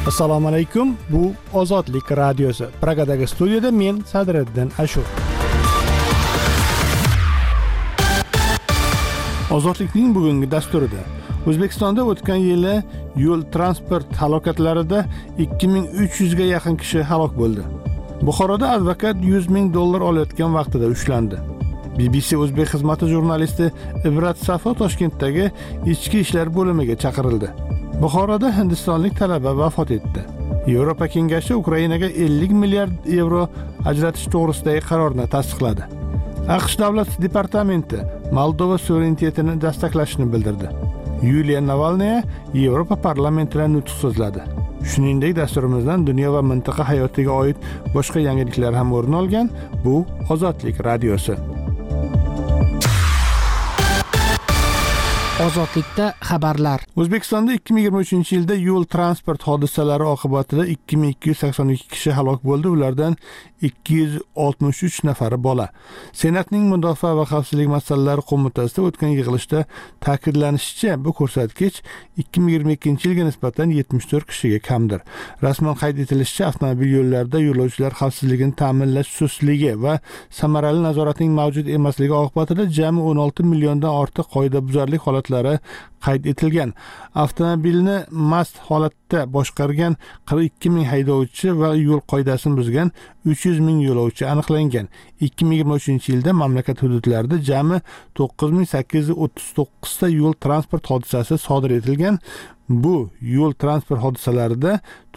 Assalomu alaykum. Bu Ozodlik radiosi. Pragadagi studiyada men Sadriddin Ashur. Ozodlikning bugungi dasturida O'zbekistonda o'tgan yili yo'l transport halokatlarida 2300 ga yaqin kishi halok bo'ldi. Buxoroda advokat $100 ming olayotgan vaqtida ushlandi. BBC O'zbek xizmati jurnalisti Ibrat Safo Toshkentdagi ichki ishlar bo'limiga chaqirildi. Buxoroda hindistonlik talaba vafot etdi. Yevropa Kengashi Ukrainaga 50 milliard yevro ajratish to'g'risidagi qarorni tasdiqladi. AQSh davlat departamenti Moldova suverenitetini dastaklashini bildirdi. Yuliya Navalnaya Yevropa parlamentida nutq so'zladi. Shuningdek, dasturimizdan dunyo va mintaqa hayotiga oid boshqa yangiliklar ham o'rin olgan. Bu Ozodlik radiosi. Ozodlikda xabarlar. O'zbekistonda 2023-yilda yo'l transport hodisalari oqibatida 2282 kishi halok bo'ldi, ulardan 263 nafari bola. Senatning Mudofaa va xavfsizlik masalalari qo'mitasida o'tgan yig'ilishda ta'kidlanishicha, bu ko'rsatkich 2022-yilga nisbatan 74 kishiga kamdir. Rasman qayd etilishicha, avtomobil yo'llarida yo'lovchilar xavfsizligini ta'minlash sustligi va samarali nazoratning mavjud emasligi oqibatida jami 16 milliondan ortiq qoidabuzarlik holatlari qayd etilgan. Avtomobilni mast holatda boshqargan 42 ming haydovchi va yo'l qoidasini buzgan 300 ming yo'lovchi aniqlangan. 2023-yilda mamlakat hududlarida jami 9839 ta yo'l transport hodisasi sodir etilgan. Bu yo'l transport hodisalarida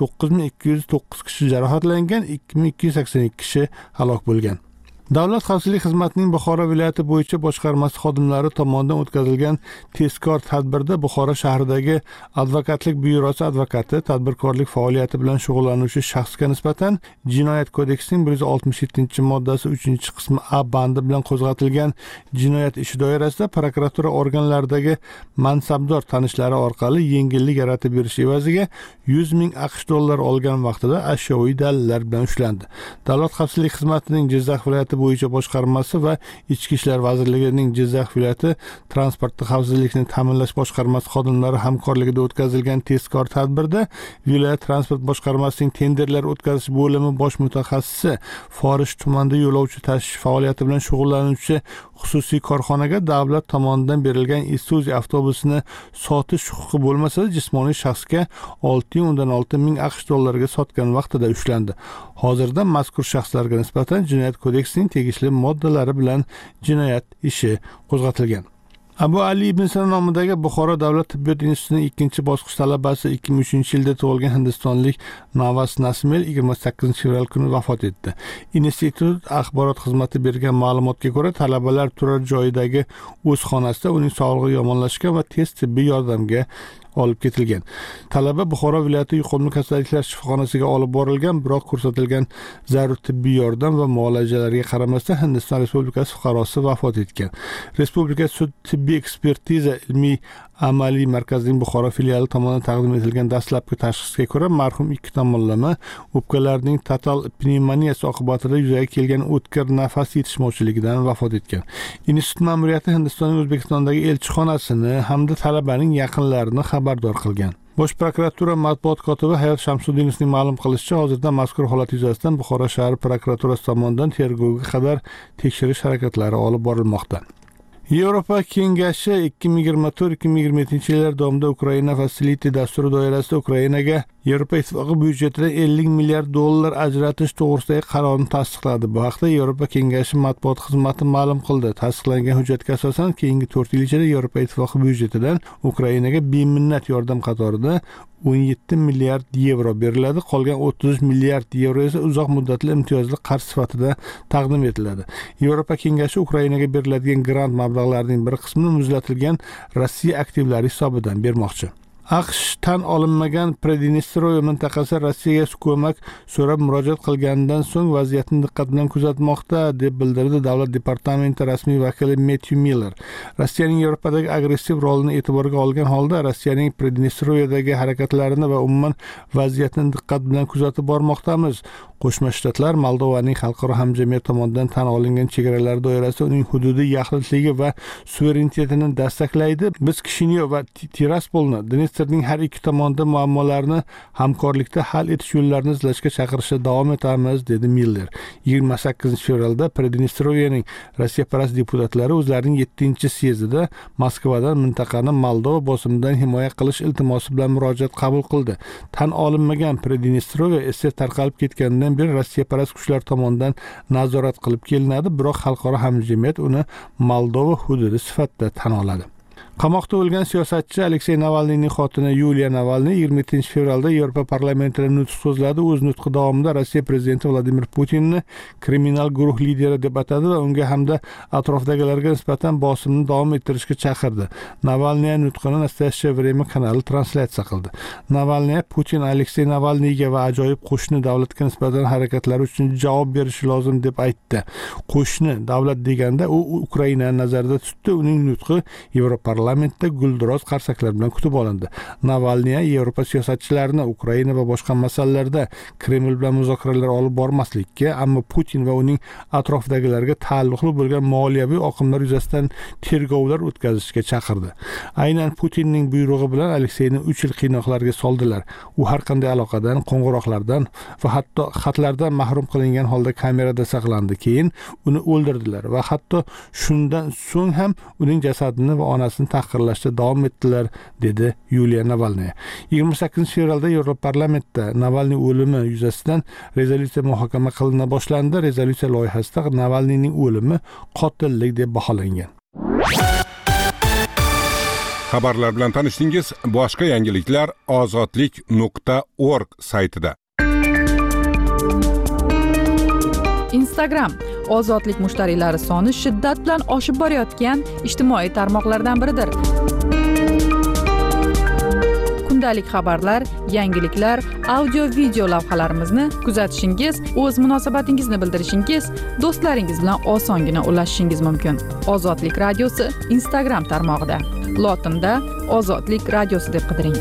9209 kishi jarohatlangan, 2282 kishi halok bo'lgan. Davlat xavfsizlik xizmatining Buxoro viloyati bo'yicha boshqarmasi xodimlari tomonidan o'tkazilgan tezkor tadbirda Buxoro shahridagi advokatlik byurosi advokati tadbirkorlik faoliyati bilan shug'ullanuvchi shaxsga nisbatan Jinoyat kodeksining 167-moddasi 3-qismi A bandi bilan qo'zg'atilgan jinoyat ishi doirasida prokuratura organlaridagi mansabdor tanishlari orqali yengillik yaratib berish evaziga $100 ming olgan vaqtida ashyoviy dalillar bilan ushlandi. Davlat xavfsizlik xizmatining Jizzax viloyati bo'yicha boshqarmasi va Ichki ishlar vazirligining Jizzax viloyati transportda xavfsizlikni ta'minlash boshqarmasi xodimlari hamkorligida o'tkazilgan tezkor tadbirda viloyat transport boshqarmasining tenderlar o'tkazish bo'limi bosh mutaxassisi Forish tumanida yo'lovchi tashish faoliyati bilan shug'ullanuvchi xususiy korxonaga davlat tomonidan berilgan Isuzu avtobusini sotish huquqi bo'lmasa, jismoniy shaxsga $616 ming ga sotgan vaqtida ushlandi. Hozirda mazkur shaxslarga nisbatan Jinoyat kodeksining tegishli moddalari bilan jinoyat ishi qo'zg'atilgan. Abu Ali ibn Sino nomidagi Buxoro davlat tibbiyot institutining 2-bosqich talabasi 2003-yilda tug'ilgan hindistonlik Navas Nasmel 28-fevral kuni vafot etdi. Institut axborot xizmati bergan ma'lumotga ko'ra, talabalar turar joyidagi o'z xonasida uning sog'lig'i yomonlashgan va tez tibbiy yordamga olib ketilgan. Talaba Buxoro viloyati yuqumli kasalliklar shifoxonasiga olib borilgan, biroq ko'rsatilgan zarur tibbiy yordam va muolajalarga qaramasdan Hindiston Respublikasi fuqarosi vafot etgan. Respublika sud tibbiy ekspertiza ilmiy amaliy markazining Buxoro filiali tomonidan taqdim etilgan dastlabki tashxisga ko'ra, marhum 2 tomonlama o'pkalarining total pnevmoniyasi oqibatida yuzaga kelgan o'tkir nafas yetishmovchiligidan vafot etgan. Institut ma'muriyati Hindistonning O'zbekistondagi elchixonasini hamda talabaning yaqinlarini xabardor qilgan. Bosh prokuratura matbuot kotibi Hayot Shamsuddinovning ma'lum qilishicha, hozirda mazkur holat yuzasidan Buxoro shahar prokuraturasi tomonidan tergovga qadar tekshirish harakatlari olib borilmoqda. Yevropa Kengashi 2024-2027-yillar davomida Ukraina Facility dasturi doirasida Ukrainaga Yevropa Ittifoqi byudjetidan $50 milliard ajratish to'g'risidagi qarorni tasdiqladi. Bu haqda Yevropa Kengashi matbuot xizmati ma'lum qildi. Tasdiqlangan hujjatga asosan keyingi 4 yil ichida Yevropa Ittifoqi byudjetidan Ukrainaga beminnat yordam qatorida 17 milliard yevro beriladi. Qolgan 30 milliard yevro esa uzoq muddatli imtiyozli qarz sifatida taqdim etiladi. Yevropa Kengashi Ukrainaga beriladigan grant mablag'larining bir qismini muzlatilgan Rossiya aktivlari hisobidan bermoqchi. AQSh tan olinmagan Pridnestrovye mintaqasi Rossiyaga ko'mak so'rab murojaat qilganidan so'ng vaziyatni diqqat bilan kuzatmoqda, deb bildirdi Davlat departamenti rasmiy vakili Matthew Miller. Rossiyaning Yevropadagi agressiv rolini e'tiborga olgan holda Rossiyaning Pridnestroviyadagi harakatlarini va umuman vaziyatni diqqat bilan kuzatib bormoqdamiz. Qo'shma Shtatlar Moldovaning xalqaro hamjamiyat tomonidan tan olingan chegaralar doirasida uning hududiy yaxlitligi va suverenitetini dastaklaydi. Biz Kishinev va Tiraspolni, Donetsk ministrning har ikki tomonda muammolarni hamkorlikda hal etish yo'llarini izlashga chaqirishda davom etamiz, dedi Miller. 28 fevralda Pridnestrovyening Rossiyaparast deputatlari o'zlarining 7-syezdida Moskvadan mintaqani Moldova bosimidan himoya qilish iltimosi bilan murojaat qabul qildi. Tan olinmagan Pridnestrovye esa tarqalib ketgandan beri Rossiyaparast kuchlar tomonidan nazorat qilib kelinadi, biroq xalqaro hamjamiyat uni Moldova hududi sifatida tan oladi. Qamoqda o'lgan siyosatchi Aleksey Navalniyning xotini Yuliya Navalniy 27 fevralda Yevropa parlamentida nutq so'zladi. O'z nutqi davomida Rossiya prezidenti Vladimir Putinni kriminal guruh lideri deb atadi va unga hamda atrofdagilarga nisbatan bosimni davom ettirishga chaqirdi. Navalniy nutqini Nastoящее время kanali translyatsiya qildi. Navalniy Putin Aleksey Navalniyga va ajoyib qo'shni davlatga nisbatan harakatlari uchun javob berishi lozim deb aytdi. Qo'shni davlat deganda u Ukrainani nazarda tutdi. Uning nutqi Yevropa parlamentda gulduros qarsaklar bilan kutib olindi. Navalniy Yevropa siyosatchilarini Ukraina va boshqa masalalarda Kreml bilan muzokaralar olib bormaslikka, ammo Putin va uning atrofidagilarga taalluqli bo'lgan moliyaviy oqimlar yuzasidan tergovlar o'tkazishga chaqirdi. Aynan Putinning buyrug'i bilan Alekseyni 3 yil qiynoqlarga soldilar. U har qanday aloqadan, qo'ng'iroqlardan va hatto xatlardan mahrum qilingan holda kamerada saqlandi. Keyin uni o'ldirdilar va hatto shundan so'ng ham uning jasadini va onasini tahqirlashda davom etdilar, dedi Yuliya Navalniy. 28 fevralda Yevropa parlamentida Navalniy o'limi yuzasidan rezolyutsiya muhokama qilina boshlandi. Rezolyutsiya loyihasida Navalniyning o'limi qotillik deb baholangan. Xabarlar bilan tanishdingiz. Boshqa yangiliklar ozodlik.org saytida. Instagram ozodlik mushtariylari soni shiddat bilan oshib borayotgan ijtimoiy tarmoqlardan biridir. Kundalik xabarlar, yangiliklar, audio-video lavhalarimizni kuzatishingiz, o'z munosabatingizni bildirishingiz, do'stlaringiz bilan osongina ulashishingiz mumkin. Ozodlik radiosi Instagram tarmog'ida. Lotinda Ozodlik radiosi deb qidiring.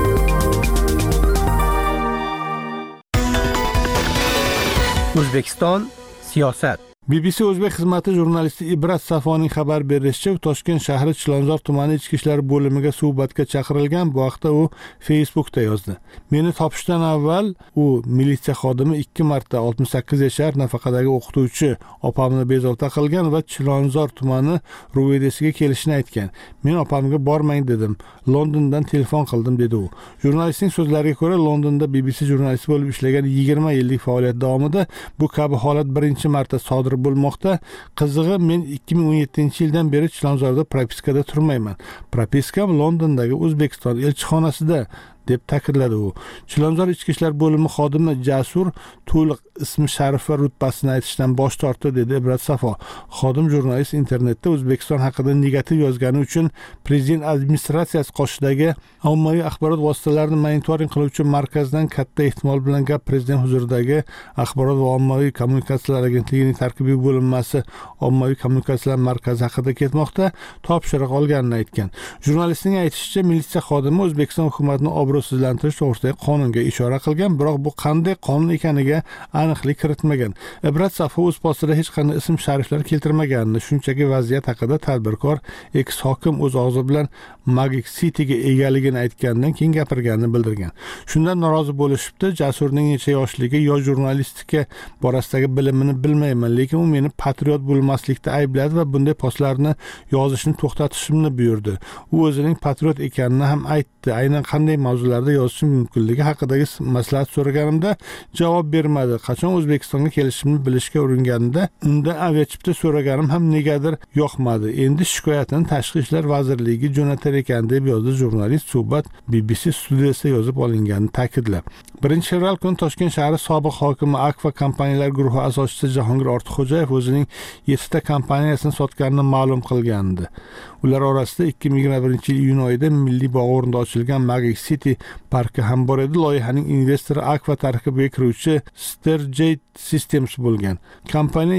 O'zbekiston siyosat. BBC O'zbek xizmati jurnalisti Ibrat Safoning xabar berishicha, Toshkent shahri Chilonzor tumani ichki ishlar bo'limiga suhbatga chaqirilgan. Bu haqda u Facebookda yozdi. Meni topishdan avval u militsiya xodimi 2 marta 68 yashar nafaqadagi o'qituvchi opamni bezovta qilgan va Chilonzor tumani ruvedesiga kelishini aytgan. Men opamga bormang dedim. Londondan telefon qildim, dedi u. Jurnalistning so'zlariga ko'ra, Londonda BBC jurnalisti bo'lib ishlagan 20 yillik faoliyat davomida bu kabi holat birinchi marta sodir bo'lmoqda. Qizig'i, men 2017-yildan beri Chilonzorda propiskada turmayman. Propiskam Londondagi O'zbekiston elchixonasida, deb ta'kidladi u. Chilonzor ichki ishlar bo'limi xodimi Jasur to'liq ismi sharif va rutbasini aytishdan bosh tortdi, dedi Ibrat Safo. Xodim jurnalist internetda O'zbekiston haqida negativ yozgani uchun prezident administratsiyasi qoshidagi ommaviy axborot vositalarini monitoring qiluvchi markazdan katta ehtimol bilan gap prezident huzuridagi axborot va ommaviy kommunikatsiyalar agentligining tarkibiy bo'linmasi ommaviy kommunikatsiyalar markazi haqida ketmoqda, topshiriq olganini aytgan. Jurnalistning aytishicha, militsiya xodimi O'zbekiston hukumatini obro'sizlantirish to'g'risidagi qonunga ishora qilgan, biroq bu qanday qonun ekaniga aniqlik kiritmagan. Ibrat Safo o'z postida hech qanday ism shariflar keltirmaganini, shunchaki vaziyat haqida tadbirkor eks-hokim o'z og'zi bilan Magic City'ga egaligini aytgandan keyin gapirganini bildirgan. Shundan norozi bo'lishibdi. Jasurning necha yoshligi, yo jurnalistika borasidagi bilimini bilmayman, lekin u meni patriot bo'lmaslikda aybladi va bunday postlarni yozishni to'xtatishimni buyurdi. U o'zining patriot ekanini ham aytdi. Aynan qanday mavzularda yozishim mumkinligi haqidagi maslahat so'raganimda javob bermadi. Qachon O'zbekistonga kelishimni bilishga uringanimda undan aviachipta so'raganim ham negadir yoqmadi. Endi shikoyatini Tashqi ishlar vazirligiga jo'natar ekan, deb yozdi jurnalist. Suhbat BBC studiyasida yozib olinganini ta'kidlab. 1-fevral kuni Toshkent shahri sobiq hokimi Akfa kompaniyalar guruhi asoschisi Jahongir Ortiqxo'jayev o'zining 7 ta kompaniyasini sotganini ma'lum qilgandi. Ular orasida 2021-yil iyun oyida Milliy bog' o'rnida ochilgan Magic City parki ham bor edi. Loyihaning investori Akfa tarkibiga kiruvchi Stargate Systems bo'lgan. Kompaniya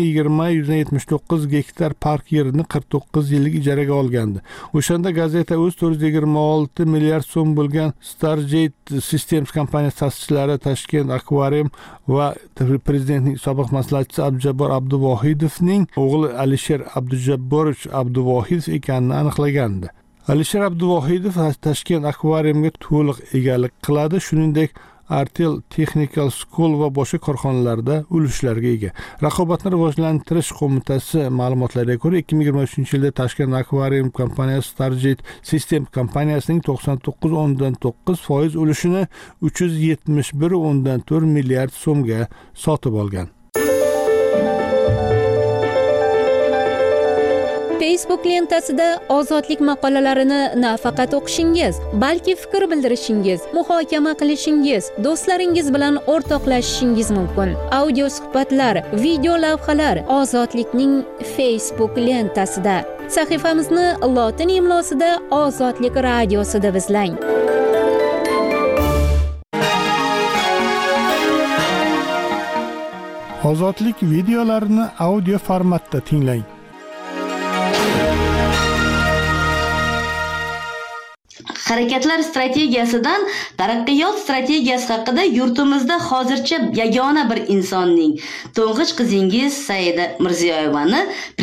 20.179 gektar park yerini 49 yillik ijaraga olgandi. O'shanda gazeta o'z 426 milliard so'm bo'lgan Stargate Systems kompaniyasi ta'sischilari Toshkent Akvarium va prezidentning sobiq maslahatchisi Abdujabbor Abduvohidovning o'g'li Alisher Abdujabborovich Abduvohidov ekanini aniqlagandi. Alisher Abduvohidov Toshkent akvariumga to'liq egalik qiladi, shuningdek Artel Technical School va boshqa korxonalarda ulushlarga ega. Raqobatni rivojlantirish qo'mitasi ma'lumotlariga ko'ra 2023-yilda Toshkent akvarium kompaniyasi Stargate System kompaniyasining 99.9% ulushini 371.4 milliard so'mga sotib olgan. Facebook lentasida ozodlik maqolalarini nafaqat o'qishingiz, balki fikr bildirishingiz, muhokama qilishingiz, do'stlaringiz bilan o'rtoqlashishingiz mumkin. Audio suhbatlar, video lavhalar Ozodlikning Facebook lentasida. Sahifamizni lotin imlosida Ozodlik radiosi deb izlang. Ozodlik videolarini audio formatda tinglang. Harakatlar strategiyasidan taraqqiyot strategiyasi haqida yurtimizda hozircha yagona bir insonning, to'ng'ich qizingiz Saida Mirziyoyevani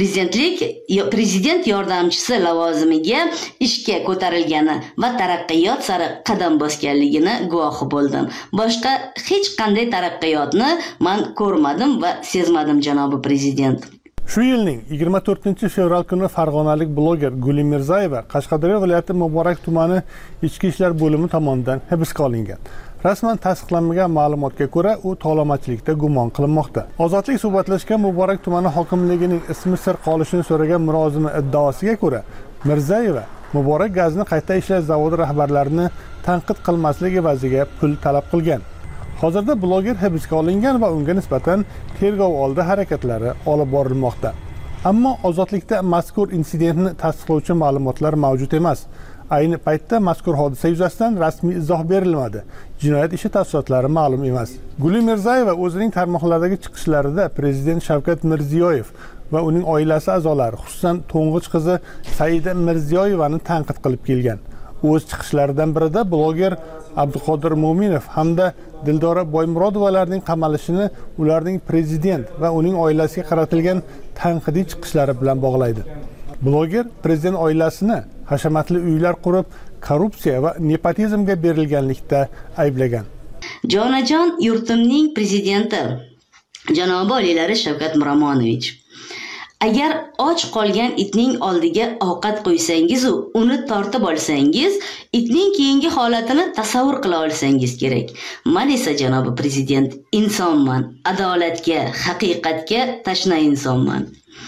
prezident yordamchisi lavozimiga ishga ko'tarilgani va taraqqiyot sari qadam bosganligini guvohi bo'ldim. Boshqa hech qanday taraqqiyotni men ko'rmadim va sezmadim, janobi prezident. Shu yilning 24-fevral kuni farg'onalik bloger Guli Mirzayeva Qashqadaryo viloyati Muborak tumani Ichki ishlar bo'limi tomonidan hibsga olingan. Rasman tasdiqlanmagan ma'lumotga ko'ra, u tovlamachilikda gumon qilinmoqda. Ozodlik suhbatlashgan Muborak tumani hokimligining ismi sir qolishini so'ragan mulozimi iddaosiga ko'ra, Mirzayeva Muborak gazni qayta ishlash zavodi rahbarlarini tanqid qilmaslik evaziga pul talab qilgan. Hozirda bloger hibsga olingan va unga nisbatan tergov oldi harakatlari olib borilmoqda. Ammo ozodlikda mazkur insidentni tasdiqlovchi ma'lumotlar mavjud emas. Ayni paytda mazkur hodisa yuzasidan rasmiy izoh berilmadi. Jinoyat ishi tafsilotlari ma'lum emas. Guli Mirzayeva o'zining tarmoqlardagi chiqishlarida prezident Shavkat Mirziyoyev va uning oilasi a'zolari, xususan to'ng'ich qizi Saida Mirziyoyevani tanqid qilib kelgan. O'z chiqishlaridan birida bloger Abduqodir Mo'minov hamda Dildora Boymurodovalarning qamalishini ularning prezident va uning oilasiga qaratilgan tanqidiy chiqishlari bilan bog'laydi. Bloger prezident oilasini hashamatli uylar qurib, korrupsiya va nepotizmga berilganlikda ayblagan. Jonajon yurtimning prezidenti janobi oliylari Shavkat Miromonovich, agar och qolgan itning oldiga ovqat qo'ysangiz, uni tortib olsangiz, itning keyingi holatini tasavvur qila olsangiz kerak. Men esa janobi prezident insonman, adolatga, haqiqatga tashna insonman.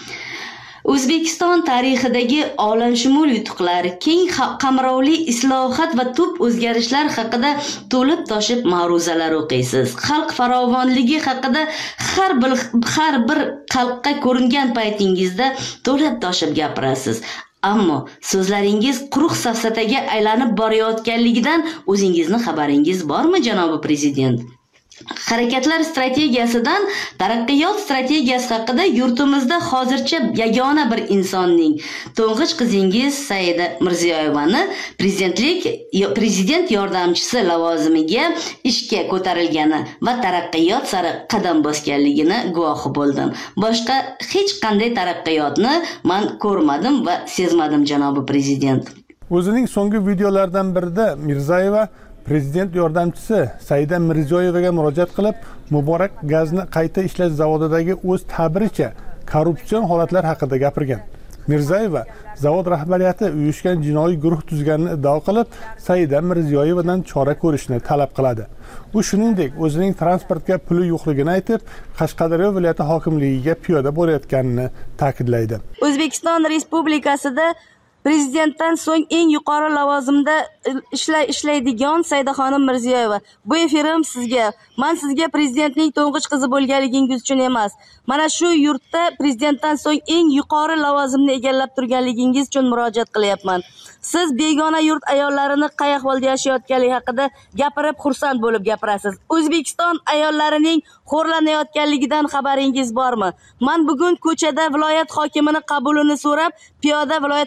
O'zbekiston tarixidagi olamshumul yutuqlar, keng qamrovli islohot va tub o'zgarishlar haqida to'lib toshib ma'ruzalar o'qiysiz. Xalq farovonligi haqida har bir xalqqa ko'ringan paytingizda to'lib toshib gapirasiz. Ammo so'zlaringiz quruq safsataga aylanib borayotganligidan o'zingizni xabaringiz bormi, janobi prezident? Harakatlar strategiyasidan taraqqiyot strategiyasi haqida yurtimizda hozircha yagona bir insonning, to'ng'ich qizingiz Saida Mirziyoyevani prezident yordamchisi lavozimiga ishga ko'tarilgani va taraqqiyot sari qadam bosganligini guvohi bo'ldim. Boshqa hech qanday taraqqiyotni men ko'rmadim va sezmadim, janobi prezident. O'zining so'nggi videolaridan birida Mirzayeva prezident yordamchisi Saida Mirziyoyevaga murojaat qilib, Muborak gazni qayta ishlash zavodidagi o'z ta'biricha korrupsion holatlar haqida gapirgan. Mirzayeva zavod rahbariyati uyushgan jinoiy guruh tuzganini iddao qilib, Saida Mirziyoyevadan chora ko'rishni talab qiladi. U shuningdek o'zining transportga puli yo'qligini aytib, Qashqadaryo viloyati hokimligiga piyoda borayotganini ta'kidlaydi. O'zbekiston Respublikasida prezidentdan so'ng eng yuqori lavozimda ishlaydigan Saidaxonim Mirziyoyeva. Bu efirim sizga. Men sizga prezidentning to'ng'ich qizi bo'lganligingiz uchun emas, mana shu yurtda prezidentdan so'ng eng yuqori lavozimni egallab turganligingiz uchun murojaat qilyapman. Siz begona yurt ayollarini qay ahvolda yashayotganligi haqida gapirib xursand bo'lib gapirasiz. O'zbekiston ayollarining xo'rlanayotganligidan xabaringiz bormi? Men bugun ko'chada viloyat hokimining qabulini so'rab, piyoda viloyat hokimiyati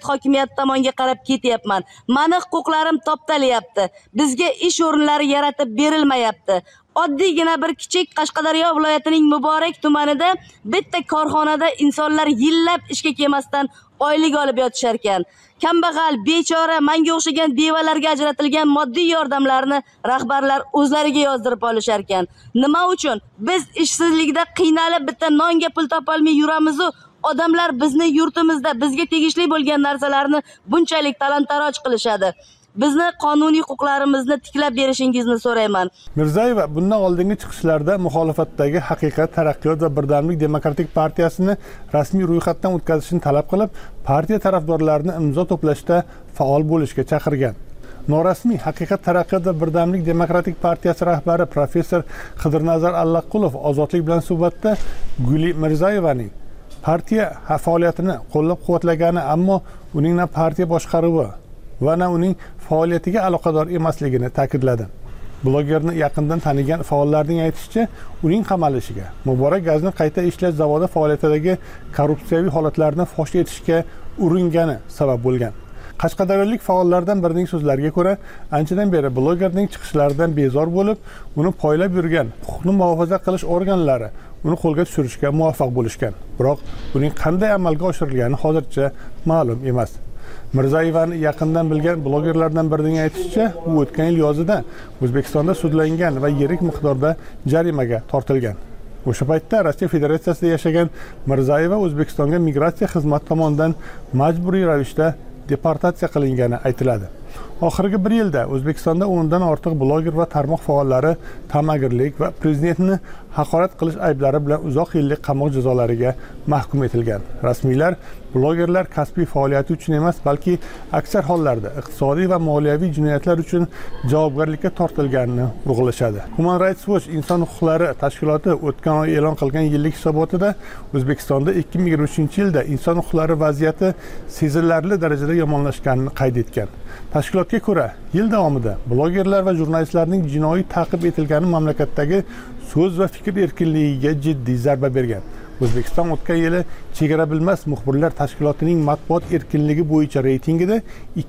faoliyati tomonga qarab ketyapman. Meni huquqlarim toptalyapti. Bizga ish o'rinlari yaratib berilmayapti. Oddiygina bir kichik Qashqadaryo viloyatining Muborak tumanida bitta korxonada insonlar yillab ishga kelmasdan oylik olib yotishar ekan. Kambag'al, bechora, menga o'xshagan bevalarga ajratilgan moddiy yordamlarni rahbarlar o'zlariga yozdirib olishar ekan. Nima uchun? Biz ishsizlikda qiynalib bitta nonga pul topolmay yuramiz u odamlar bizni yurtimizda bizga tegishli bo'lgan narsalarni bunchalik talon-taroj qilishadi. Bizni qonuniy huquqlarimizni tiklab berishingizni so'rayman. Mirzayeva bundan oldingi chiqishlarda muxolifatdagi Haqiqat, Taraqqiyot va Birdamlik demokratik partiyasini rasmiy ro'yxatdan o'tkazishni talab qilib, partiya tarafdorlarini imzo to'plashda faol bo'lishga chaqirgan. Norasmiy Haqiqat, Taraqqiyot va Birdamlik demokratik partiyasi rahbari professor Qidirnazar Allaqulov Ozodlik bilan suhbatda Guli Mirzayevaning partiya faoliyatini qo'llab-quvvatlagani, ammo uning na partiya boshqaruvi va na uning faoliyatiga aloqador emasligini ta'kidladi. Blogerni yaqindan tanigan faollarning aytishicha, uning qamalishiga Muborak gazni qayta ishlash zavodi faoliyatidagi korrupsiyaviy holatlarni fosh etishga uringani sabab bo'lgan. Qashqadaryolik faollardan birining so'zlariga ko'ra, anchadan beri blogerning chiqishlaridan bezor bo'lib, uni poylab yurgan huquqni muhofaza qilish organlari uni qo'lga tushirishga muvaffaq bo'lishgan. Biroq uning qanday amalga oshirilgani hozircha ma'lum emas. Mirzayevani yaqindan bilgan blogerlardan birining aytishicha, u o'tgan yil yozida O'zbekistonda sudlangan va yirik miqdorda jarimaga tortilgan. O'sha paytda Rossiya Federatsiyasida yashagan Mirzayeva O'zbekistonga migratsiya xizmati tomonidan majburiy ravishda deportatsiya qilingani aytiladi. Oxirgi bir yilda O'zbekistonda 10 dan ortiq bloger va tarmoq faollari ta'magirlik va prezidentni haqorat qilish ayblari bilan uzoq yillik qamoq jazolariga mahkum etilgan. Rasmiylar blogerlar kasbiy faoliyati uchun emas, balki aksar hollarda iqtisodiy va moliyaviy jinoyatlar uchun javobgarlikka tortilganini urg'ulashadi. Human Rights Watch inson huquqlari tashkiloti o'tgan oy e'lon qilgan yillik hisobotida O'zbekistonda 2023-yilda inson huquqlari vaziyati sezilarli darajada yomonlashganini qayd etgan. Tashkilotga ko'ra, yil davomida blogerlar va jurnalistlarning jinoiy ta'qib etilgani mamlakatdagi so'z va fikr erkinligiga jiddiy zarba bergan. O'zbekiston o'tgan yili chegara bilmas muxbirlar tashkilotining matbuot erkinligi bo'yicha reytingida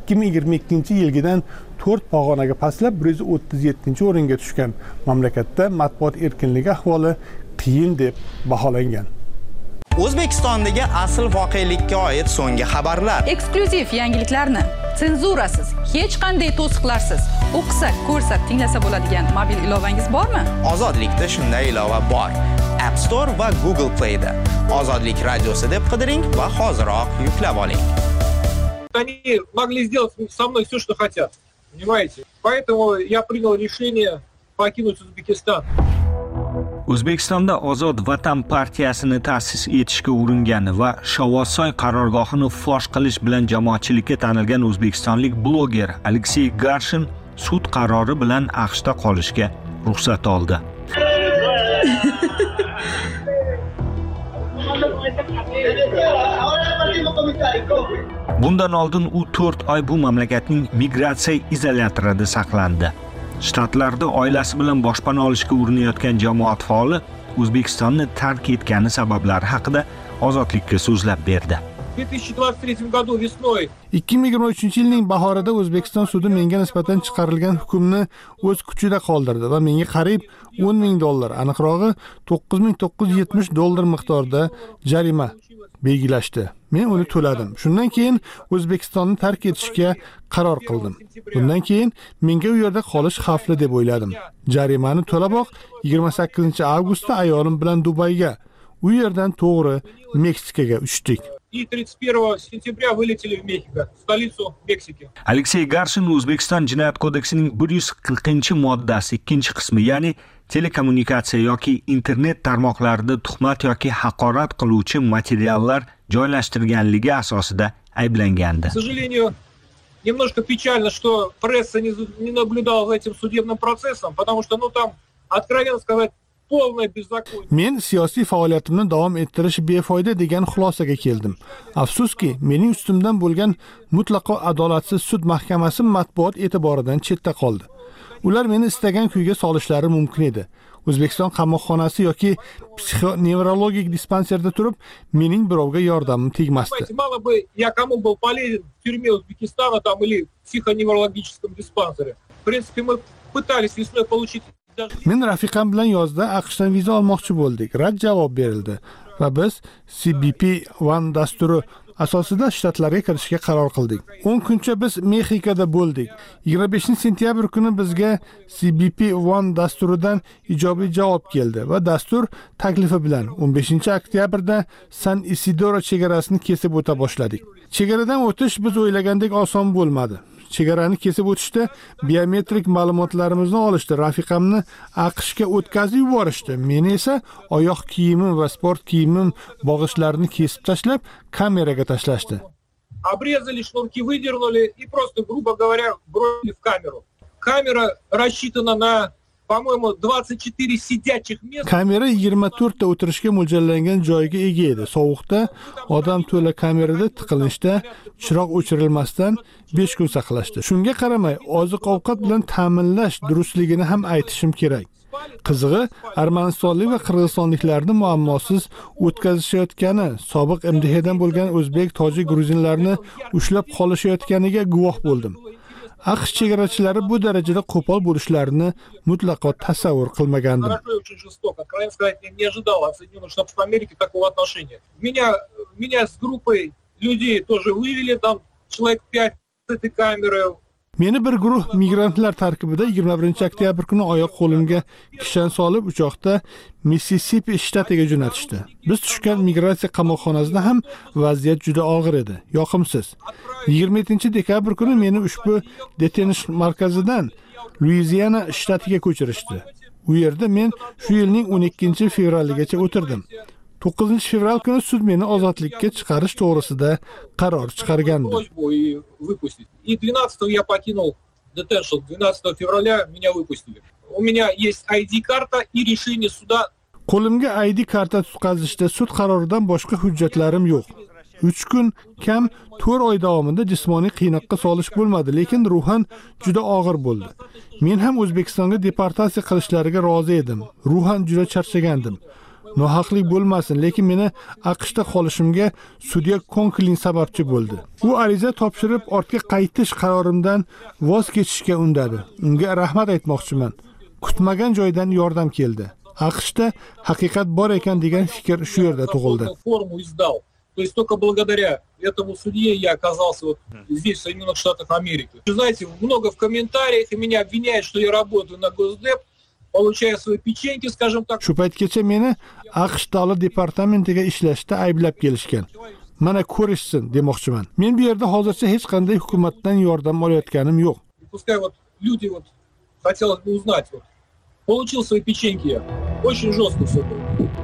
2022-yilgidan 4 pog'onaga pastlab 137-o'ringa tushgan. Mamlakatda matbuot erkinligi ahvoli qiyin deb baholangan. O'zbekistondagi asl voqelikka oid so'nggi xabarlar. Eksklyuziv yangiliklarni senzurasiz, hech qanday to'siqlarsiz o'qisa, ko'rsa, tinglasa bo'ladigan mobil ilovangiz bormi? Ozodlikda shunday ilova bor. App Store va Google Play'da. Ozodlik radiosi deb qidiring va hoziroq yuklab oling. Они могли сделать со мной все, что хотят. Понимаете? Поэтому я принял решение покинуть Узбекистан. O'zbekistonda Ozod Vatan partiyasini ta'sis etishga uringan va Shovvozsoy qarorgohini fosh qilish bilan jamoatchilikka tanilgan o'zbekistonlik bloger Aleksey Garshin sud qarori bilan AQShda qolishga ruxsat oldi. Bundan oldin u 4 oy bu mamlakatning migratsiya izolyatorida saqlandi. Shtatlarda oilasi bilan boshpana olishga urinayotgan jamoat faoli O'zbekistonni tark etgani sabablari haqida Ozodlikka so'zlab berdi. 2023 году весной 2023-yilning bahorida O'zbekiston sudi menga nisbatan chiqarilgan hukmni o'z kuchida qoldirdi va menga qariyb $10,000, aniqrog'i $9,970 miqdorida jarima belgilashdi. Men uni to'ladim. Shundan keyin O'zbekistonni tark etishga qaror qildim. Bundan keyin menga u yerda qolish xavfli deb o'yladim. Jarimani to'laboq 28-avgustda ayolim bilan Dubayga, u yerdan to'g'ri Meksikaga uchdik. И 31 сентября вылетели в Мехико, столицу Мексики. Aleksey Garshin O'zbekiston Jinoyat kodeksining 140-moddasi 2-qismi, ya'ni telekommunikatsiya yoki internet tarmoqlarida tuhmat yoki haqorat qiluvchi materiallar joylashtirganligi asosida ayblangandi. К сожалению, немножко печально, что пресса не наблюдала за этим судебным процессом, потому что, там, откровенно сказать, полное беззаконие. Men siyosiy faoliyatimni davom ettirish befoyda degan xulosaga keldim. Afsuski, mening ustimdan bo'lgan mutlaqo adolatsiz sud mahkamasi matbuot e'tiboridan chetda qoldi. Ular meni istagan kuyga solishlari mumkin edi. O'zbekiston qamoqxonasi yoki psixonevrologik dispanserda turib, mening birovga yordamim tegmasdi. Мало бы я кому был полезен в тюрьме Узбекистана там или в психоневрологическом диспансере. В принципе, мы pытались весной получить. Men rafiqam bilan yozda AQShdan viza olmoqchi bo'ldik. Rad javob berildi va biz CBP-1 dasturi asosida shtatlarga kirishga qaror qildik. 10 kuncha biz Mexikoda bo'ldik. 25-sentyabr kuni bizga CBP-1 dasturidan ijobiy javob keldi va dastur taklifi bilan 15-oktyabrda San Isidoro chegarasini kesib o'ta boshladik. Chegaradan o'tish biz o'ylagandek oson bo'lmadi. Chegarani kesib o'tishda biometrik ma'lumotlarimizni olishdi. Rafiqamni AQShga o'tkazib yuborishdi. Meni esa oyoq kiyimim va sport kiyimim bog'ichlarini kesib tashlab, kameraga tashlashdi. Обрезали, шнурки выдернули и просто, грубо говоря, бросили в камеру. Камера рассчитана на, по-моему, 24 сидячих мест. Kamera 24 ta o'tirishga mo'ljallangan joyga ega edi. Sovuqda odam to'la kamerada tiqilinishda chiroq o'chirilmasdan 5 kun saqlashdi. Shunga qaramay, oziq-ovqat bilan ta'minlash durustligini ham aytishim kerak. Qizig'i, Armanistonlik va Qirg'izistonliklarni muammosiz o'tkazishayotgani, sobiq MDHdan bo'lgan o'zbek, tojik, gruzinlarni ushlab qolishayotganiga guvoh bo'ldim. AQSh chegarachilari bu darajada qo'pol bo'lishlarini mutlaqo tasavvur qilmagandim. Очень жестоко. Откровенно сказать, я не ожидал от Соединенных Штатов Америки такого отношения. Меня с группой людей тоже вывели, там человек 5 с этой камеры. Meni bir guruh migrantlar tarkibida 21-oktyabr kuni oyoq-qo'limga kishan solib uchoqda Mississippi shtatiga jo'natishdi. Biz tushgan migratsiya qamoqxonasida ham vaziyat juda og'ir edi, yoqimsiz. 27-dekabr kuni meni ushbu detenish markazidan Luiziana shtatiga ko'chirishdi. U yerda men shu yilning 12-fevraligacha o'tirdim. 9-fevral kuni sud meni ozodlikka chiqarish to'g'risida qaror chiqargandi. И 12-го я покинул детеншн. 12 февраля меня выпустили. У меня есть ID-карта и решение суда. Qo'limga ID karta tutqazishda sud qaroridan boshqa hujjatlarim yo'q. 3 kun kam 4 oy davomida jismoniy qiynoqqa solish bo'lmadi, lekin ruhan juda og'ir bo'ldi. Men ham O'zbekistonga deportatsiya qilishlariga rozi edim. Ruhan juda charchagandim. Nohaqlik bo'lmasin, lekin meni AQShda qolishimga sudya Konklin sababchi bo'ldi. U ariza topshirib ortga qaytish qarorimdan voz kechishga undadi. Unga rahmat aytmoqchiman. Kutmagan joydan yordam keldi. AQShda haqiqat bor ekan degan fikr shu yerda tug'ildi. То есть только благодаря этому судье я оказался вот здесь, в Соединенных Штатах Америки. Вы знаете, много в комментариях, и меня обвиняют, что я работаю на Госдеп, получая свои печеньки, скажем так. Shu paytgacha meni AQSh davlat departamentiga ishlashda ayblab kelishgan. Mana ko'rishsin demoqchiman. Men bu yerda hozircha hech qanday hukumatdan yordam olayotganim yo'q. Пускай вот люди вот хотелось бы узнать вот. Получил свои печеньки я. Очень жестко все было.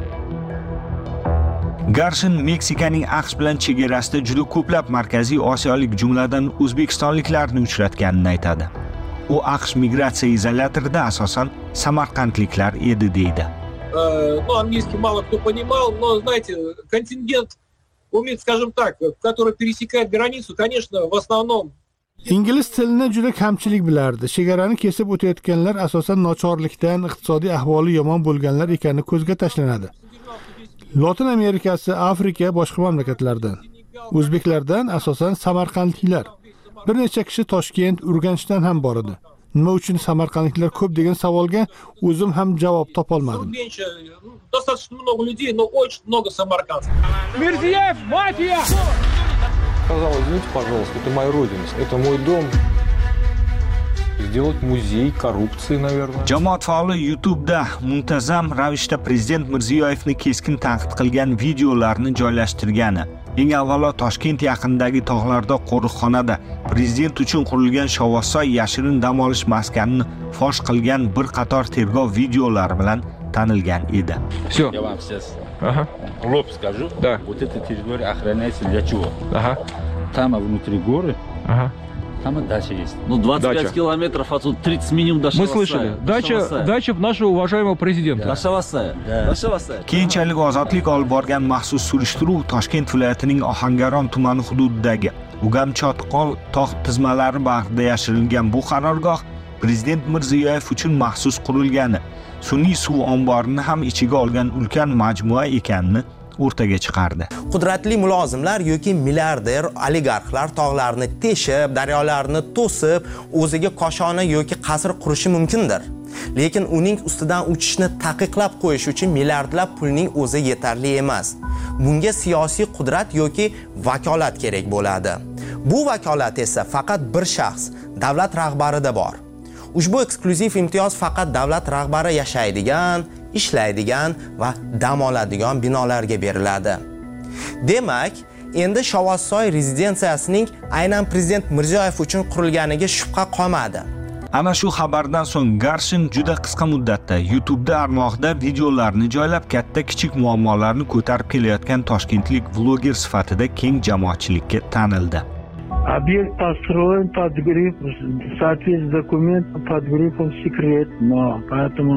Garshin Meksikaning AQSh bilan chegarasida juda ko'plab markaziy osiyolik, jumladan o'zbekistonliklarni uchratganini aytadi. U AQSh migratsiya izolyatorida asosan samarqandliklar edi deydi. Ну, английский мало кто понимал, но, знаете, контингент умеет, скажем так, который пересекает границу, конечно, в основном. Ingliz tilini juda kamchilik bilardi. Chegarani kesib o'tayotganlar asosan nochorlikdan, iqtisodiy ahvoli yomon bo'lganlar ekani ko'zga tashlanadi. Lotin Amerikasi, Afrika, boshqa mamlakatlardan. O'zbeklardan asosan samarqandliklar. Bir necha kishi Toshkent, Urganchdan ham bor edi. Nima uchun samarqandliklar ko'p degan savolga o'zim ham javob topolmadim. Достаточно много людей, но очень много самаркандцев. Mirziyev, мафия! Сказал, извините, пожалуйста, это моя родина, это мой дом. Сделать muzey korrupsiya, наверное. Jamoat faoli YouTube'da muntazam ravishda prezident Mirziyoyevni keskin tanqid qilgan videolarni joylashtirgani, eng avvalo Toshkent yaqinidagi tog'larda qo'riqxonada prezident uchun qurilgan Shovvozsoy yashirin dam olish maskanini fosh qilgan bir qator tergov videolari bilan tanilgan edi. Всё. Я вам сейчас в лоб скажу. Да. Вот эта территория охраняется для чего? Ага. Там внутри горы. Ага. Там и дача есть. Ну, 25 километров отсюда, 30 минимум до Шавасая. Мы слышали. Дача нашего уважаемого президента. До Шавасая. До Шавасая. Keyinchalik ozodlik olib borgan maxsus surishtiruv Toshkent viloyatining Ohangaron tumani hududidagi Ugamchotqol tog' tizmalari bag'rida yashirilgan bu qarorgoh Prezident Mirziyoyev uchun maxsus qurilgani, sun'iy suv omborini ham ichiga olgan ulkan majmua ekanini o'rtaga chiqardi. Qudratli mulozimlar yoki milliarder oligarxlar tog'larni teshib, daryolarni to'sib, o'ziga koshona yoki qasr qurishi mumkindir. Lekin uning ustidan uchishni taqiqlab qo'yish uchun milliardlab pulning o'zi yetarli emas. Bunga siyosiy qudrat yoki vakolat kerak bo'ladi. Bu vakolat esa faqat bir shaxs, davlat rahbarida bor. Ushbu eksklyuziv imtiyoz faqat davlat rahbari yashaydigan, ishlaydigan va dam oladigan binolarga beriladi. Demak, endi Shovvozsoy rezidensiyasining aynan prezident Mirziyoyev uchun qurilganiga shubha qolmadi. Ana shu xabardan so'ng Garshin juda qisqa muddatda YouTube tarmog'ida videolarni joylab, katta-kichik muammolarni ko'tarib kelayotgan toshkentlik vloger sifatida keng jamoatchilikka tanildi. Объект построен под гриф, соответствует документам под грифом секретно, поэтому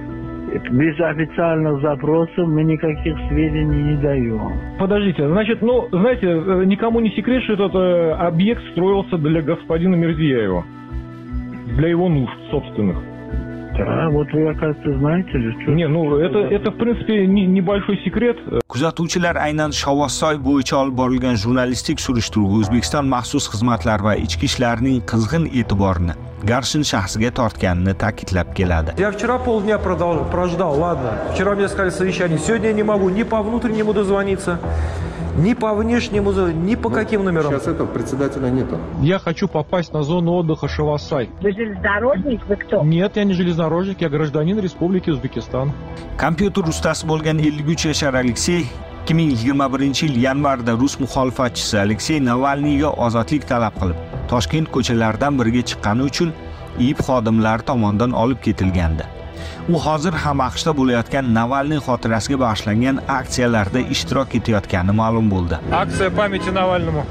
без официальных запросов мы никаких сведений не даем. Подождите, значит, знаете, никому не секрет, что этот объект строился для господина Мирзиева, для его нужд собственных. Да, вот вы, оказывается, знаете же, что... Не, это в принципе небольшой секрет. Kuzatuvchilar aynan Shovvozsoy bo'yicha olib borilgan jurnalistik surishtiruv O'zbekiston maxsus xizmatlar va ichki ishlarning qizg'in e'tiborini Garshin shaxsiga tortganini ta'kidlab keladi. Я вчера полдня прождал, ладно. Вчера мне сказали совещание, сегодня я не могу ни по внутреннему дозвониться, ни по внешнему, ни по каким номерам. Сейчас этого председателя нету. Я хочу попасть на зону отдыха Шавасай. Вы железнодорожник? Вы кто? Нет, я не железнодорожник, я гражданин Республики Узбекистан. Kompyuter ustasi bo'lgan 53 yashar Aleksey 2021-yil yanvarda rus muxolifatchisi Aleksey Navalniyga ozodlik talab qilib, Toshkent ko'chalaridan biriga chiqqani uchun IIB xodimlari tomonidan olib ketilgandi. U hozir ham AQShda bo'layotgan Navalniy xotirasiga bag'ishlangan aksiyalarda ishtirok etayotgani ma'lum bo'ldi. Aksiya pamyati Navalniyga.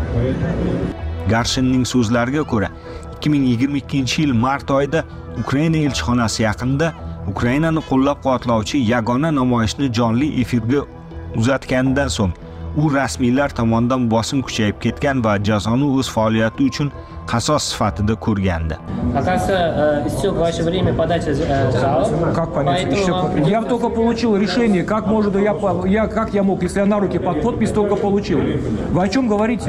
Garshinning so'zlariga ko'ra, 2022-yil mart oyida Ukraina elchixonasi yaqinida Ukrainani qo'llab-quvvatlovchi yagona namoyishni jonli efirga uzatganidan so'ng u rasmiylar tomonidan bosim kuchayib ketgan va jazoni o'z faoliyati uchun qasos sifatida ko'rgandi. Оказывается, истек ваше время подачи жалоб. Как понять? Я только получил решение, как я мог, если я на руки под подпись только получил. Вы о чем говорите?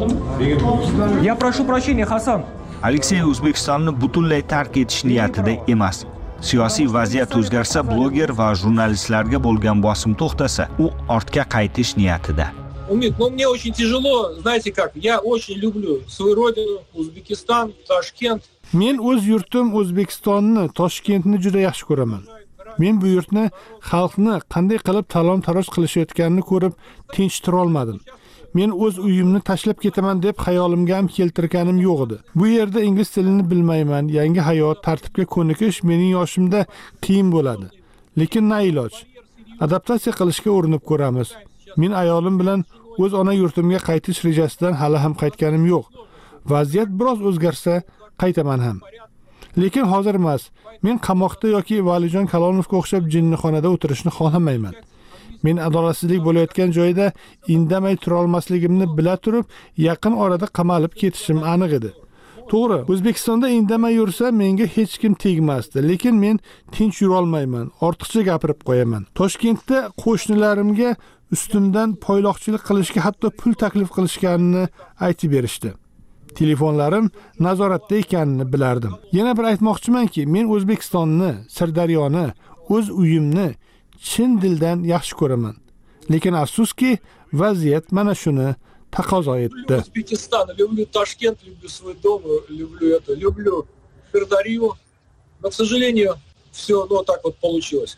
Я прошу прощения, Хасан. Aleksey O'zbekistonni butunlay tark etish niyatida emas. Siyosiy vaziyat o'zgarsa, bloger va jurnalistlarga bo'lgan bosim to'xtasa, u ortga qaytish niyatida. Мне очень тяжело, знаете как, я очень люблю свою родину, Узбекистан, Ташкент. Men o'z yurtim O'zbekistonni, Toshkentni juda yaxshi ko'raman. Men bu yurtni, xalqni qanday qilib talon-taroj qilishayotganini ko'rib, tinchira olmadim. Men o'z uyimni tashlab ketaman deb xayolimga ham keltirganim yo'q edi. Bu yerda ingliz tilini bilmayman, yangi hayot, tartibga ko'nikish mening yoshimda qiyin bo'ladi. Lekin na iloj. Adaptatsiya qilishga urinib ko'ramiz. Men ayolim bilan o'z ona yurtimga qaytish rejasidan hali ham qaytganim yo'q. Vaziyat biroz o'zgarsa, qaytaman ham. Lekin hozir emas. Men qamoqda yoki Valijon Kalonovga o'xshab jinnixonada o'tirishni xohlamayman. Men adolatsizlik bo'layotgan joyda indamay tura olmasligimni bila turib, yaqin orada qamalib ketishim aniq edi. To'g'ri, O'zbekistonda indamay yursa menga hech kim tegmasdi, lekin men tinch yura olmayman, ortiqcha gapirib qo'yaman. Toshkentda qo'shnilarimga ustimdan poyloqchilik qilishga hatto pul taklif qilishganini aytib berishdi. Telefonlarim nazoratda ekanini bilardim. Yana bir aytmoqchimanki, men O'zbekistonni, Sirdaryoni, o'z uyimni chin dildan yaxshi ko'raman. Lekin afsuski, vaziyat mana shuni taqozo etdi. Узбекистан, люблю Ташкент, люблю свой дом, люблю Сырдарью. Но, к сожалению, все так вот получилось.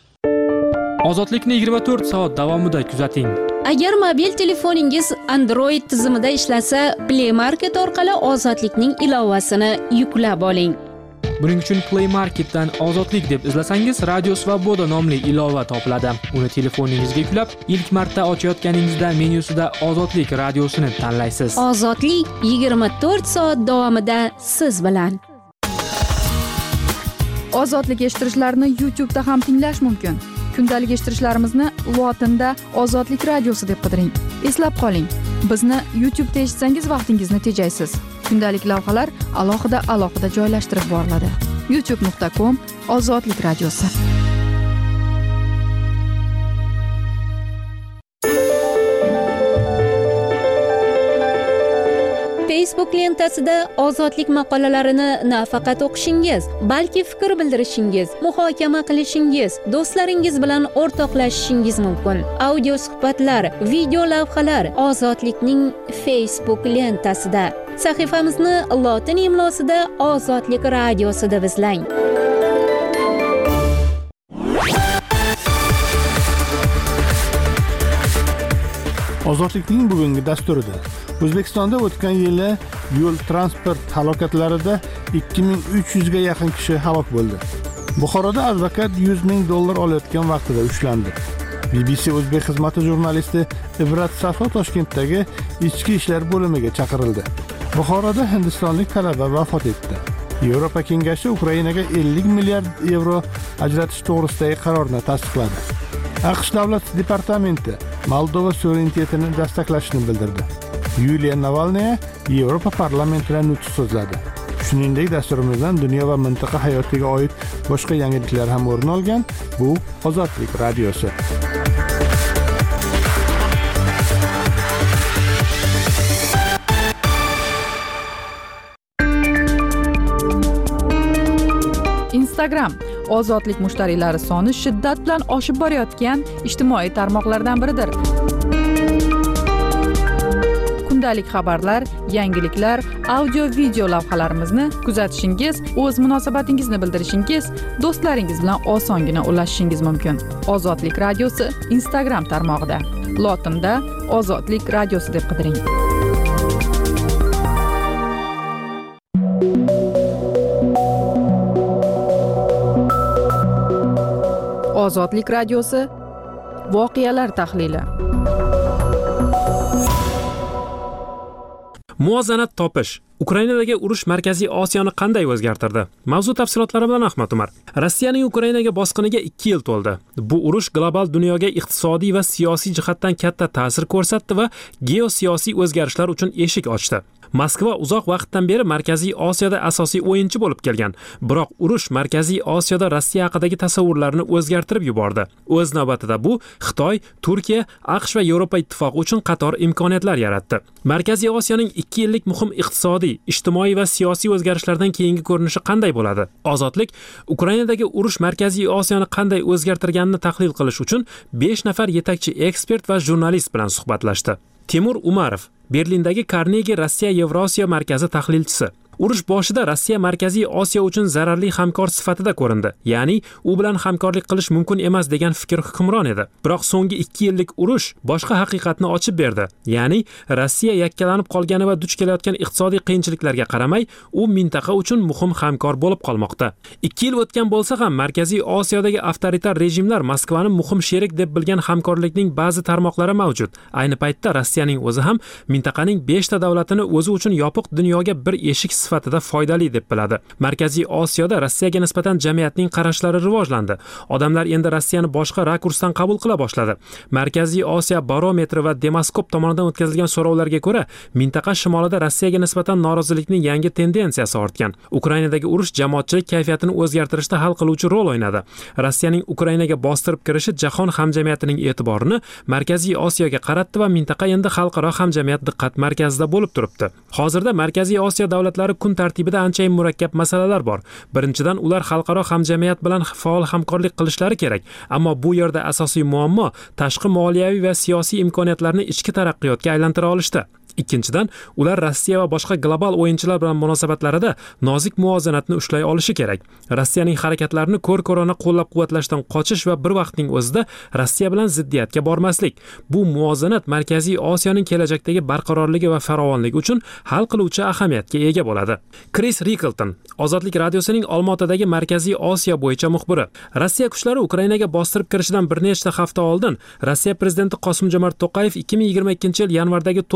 Ozodlikni 24 soat davomida kuzating. Agar mobil telefoningiz Android tizimida ishlasa, Play Market orqali Ozodlikning ilovasini yuklab oling. Buning uchun Play Marketdan Ozodlik deb izlasangiz, Radio Svoboda nomli ilova topiladi. Uni telefoningizga yuklab, ilk marta ochayotganingizda menyusida Ozodlik radiosini tanlaysiz. Ozodlik 24 soat davomida siz bilan. Ozodlik eshittirishlarni YouTube'da ham tinglash mumkin. Kundalik eshittirishlarimizni lotinda Ozodlik radiosi deb qidiring. Eslab qoling, bizni YouTube'da eshitsangiz vaqtingizni tejaysiz. Kundalik lavhalar alohida joylashtirib boriladi. youtube.com/ozodlik radiosi. Facebook lentasida ozodlik maqolalarini nafaqat o'qishingiz, balki fikr bildirishingiz, muhokama qilishingiz, do'stlaringiz bilan o'rtoqlashishingiz mumkin. Audio suhbatlar, video lavhalar ozodlikning Facebook lentasida. Sahifamizni lotin imlosida Ozodlik radiosi deb izlang. Ozodlikning bugungi dasturida O'zbekistonda o'tgan yili yo'l transport halokatlarida 2300 ga yaqin kishi halok bo'ldi. Buxoroda advokat $100,000 olayotgan vaqtida ushlandi. BBC o'zbek xizmati jurnalisti Ibrat Safo Toshkentdagi ichki ishlar bo'limiga chaqirildi. Buxoroda hindistonlik talaba vafot etdi. Yevropa Kengashi Ukrainaga 50 milliard yevro ajratish to'g'risidagi qarorni tasdiqladi. AQSh davlat departamenti Moldova suverenitetini dastaklashini bildirdi. Yuliya Navalnaya Yevropa parlamentida nutq so'zladi. Shuningdek, dasturimizdan dunyo va mintaqa hayotiga oid boshqa yangiliklar ham o'rin olgan. Bu Ozodlik radiosi. Instagram ozodlik mushtariylari soni shiddat bilan oshib borayotgan ijtimoiy tarmoqlardan biridir. Kundalik xabarlar, yangiliklar, audio video lavhalarimizni kuzatishingiz, o'z munosabatingizni bildirishingiz, do'stlaringiz bilan osongina ulashishingiz mumkin. Ozodlik radiosi Instagram tarmog'ida. Lotinda Ozodlik radiosi deb qidiring. Ozodlik radiosi voqealar tahlili. Muvozanat topish. Ukrainadagi urush Markaziy Osiyoni qanday o'zgartirdi? Mavzu tafsilotlari bilan Ahmad Umar. Rossiyaning Ukrainaga bosqiniga 2 yil to'ldi. Bu urush global dunyoga iqtisodiy va siyosiy jihatdan katta ta'sir ko'rsatdi va geosiyosiy o'zgarishlar uchun eshik ochdi. Moskva uzoq vaqtdan beri Markaziy Osiyoda asosiy o'yinchi bo'lib kelgan. Biroq urush Markaziy Osiyoda Rossiya haqidagi tasavvurlarni o'zgartirib yubordi. O'z navbatida bu Xitoy, Turkiya, AQSh va Yevropa ittifoqi uchun qator imkoniyatlar yaratdi. Markaziy Osiyoning 2 yillik muhim iqtisodiy, ijtimoiy va siyosiy o'zgarishlardan keyingi ko'rinishi qanday bo'ladi? Ozodlik Ukrainadagi urush Markaziy Osiyoni qanday o'zgartirganini tahlil qilish uchun 5 nafar yetakchi ekspert va jurnalist bilan suhbatlashdi. Timur Umarov, Berlindagi Carnegie Rossiya Yevrosiyo markazi tahlilchisi. Urush boshida Rossiya Markaziy Osiyo uchun zararli hamkor sifatida ko'rindi. Ya'ni, u bilan hamkorlik qilish mumkin emas degan fikr hukmron edi. Biroq so'nggi 2 yillik urush boshqa haqiqatni ochib berdi. Ya'ni, Rossiya yakkalanib qolgani va duch kelayotgan iqtisodiy qiyinchiliklarga qaramay, u mintaqa uchun muhim hamkor bo'lib qolmoqda. 2 yil o'tgan bo'lsa ham Markaziy Osiyodagi avtoritar rejimlar Moskvani muhim sherik deb bilgan hamkorlikning ba'zi tarmoqlari mavjud. Ayni paytda Rossiyaning o'zi ham mintaqaning 5 ta davlatini o'zi uchun yopiq dunyoga bir eshik sifatida foydali deb biladi. Markaziy Osiyoda Rossiyaga nisbatan jamiyatning qarashlari rivojlandi. Odamlar endi Rossiyani boshqa rakursdan qabul qila boshladi. Markaziy Osiyo barometri va Demaskop tomonidan o'tkazilgan so'rovlarga ko'ra, mintaqa shimolida Rossiyaga nisbatan norozilikning yangi tendensiyasi ortgan. Ukrainadagi urush jamoatchilik kayfiyatini o'zgartirishda hal qiluvchi rol o'ynadi. Rossiyaning Ukrainaga bostirib kirishi jahon hamjamiyatining e'tiborini Markaziy Osiyoga qaratdi va mintaqa endi xalqaro hamjamiyat diqqat markazida bo'lib turibdi. Hozirda Markaziy Osiyo davlatlari kun tartibida anchayin murakkab masalalar bor. Birinchidan, ular xalqaro hamjamiyat bilan faol hamkorlik qilishlari kerak. Ammo bu yerda asosiy muammo tashqi moliyaviy va siyosiy imkoniyatlarni ichki taraqqiyotga aylantira olishda. Ikkinchidan, ular Rossiya va boshqa global o'yinchilar bilan munosabatlarida nozik muvozanatni ushlay olishi kerak. Rossiyaning harakatlarini ko'r-ko'rona qo'llab-quvvatlashdan qochish va bir vaqtning o'zida Rossiya bilan ziddiyatga bormaslik. Bu muvozanat Markaziy Osiyoning kelajakdagi barqarorligi va farovonligi uchun hal qiluvchi ahamiyatga ega bo'ladi. Chris Rickleton, Ozodlik radiosining Olmaotadagi Markaziy Osiyo bo'yicha muxbiri. Rossiya kuchlari Ukrainaga bostirib kirishidan bir nechta hafta oldin Rossiya prezidenti Qosim-Jomart To'qayev 2022-yil yanvardagi to'st-to'polon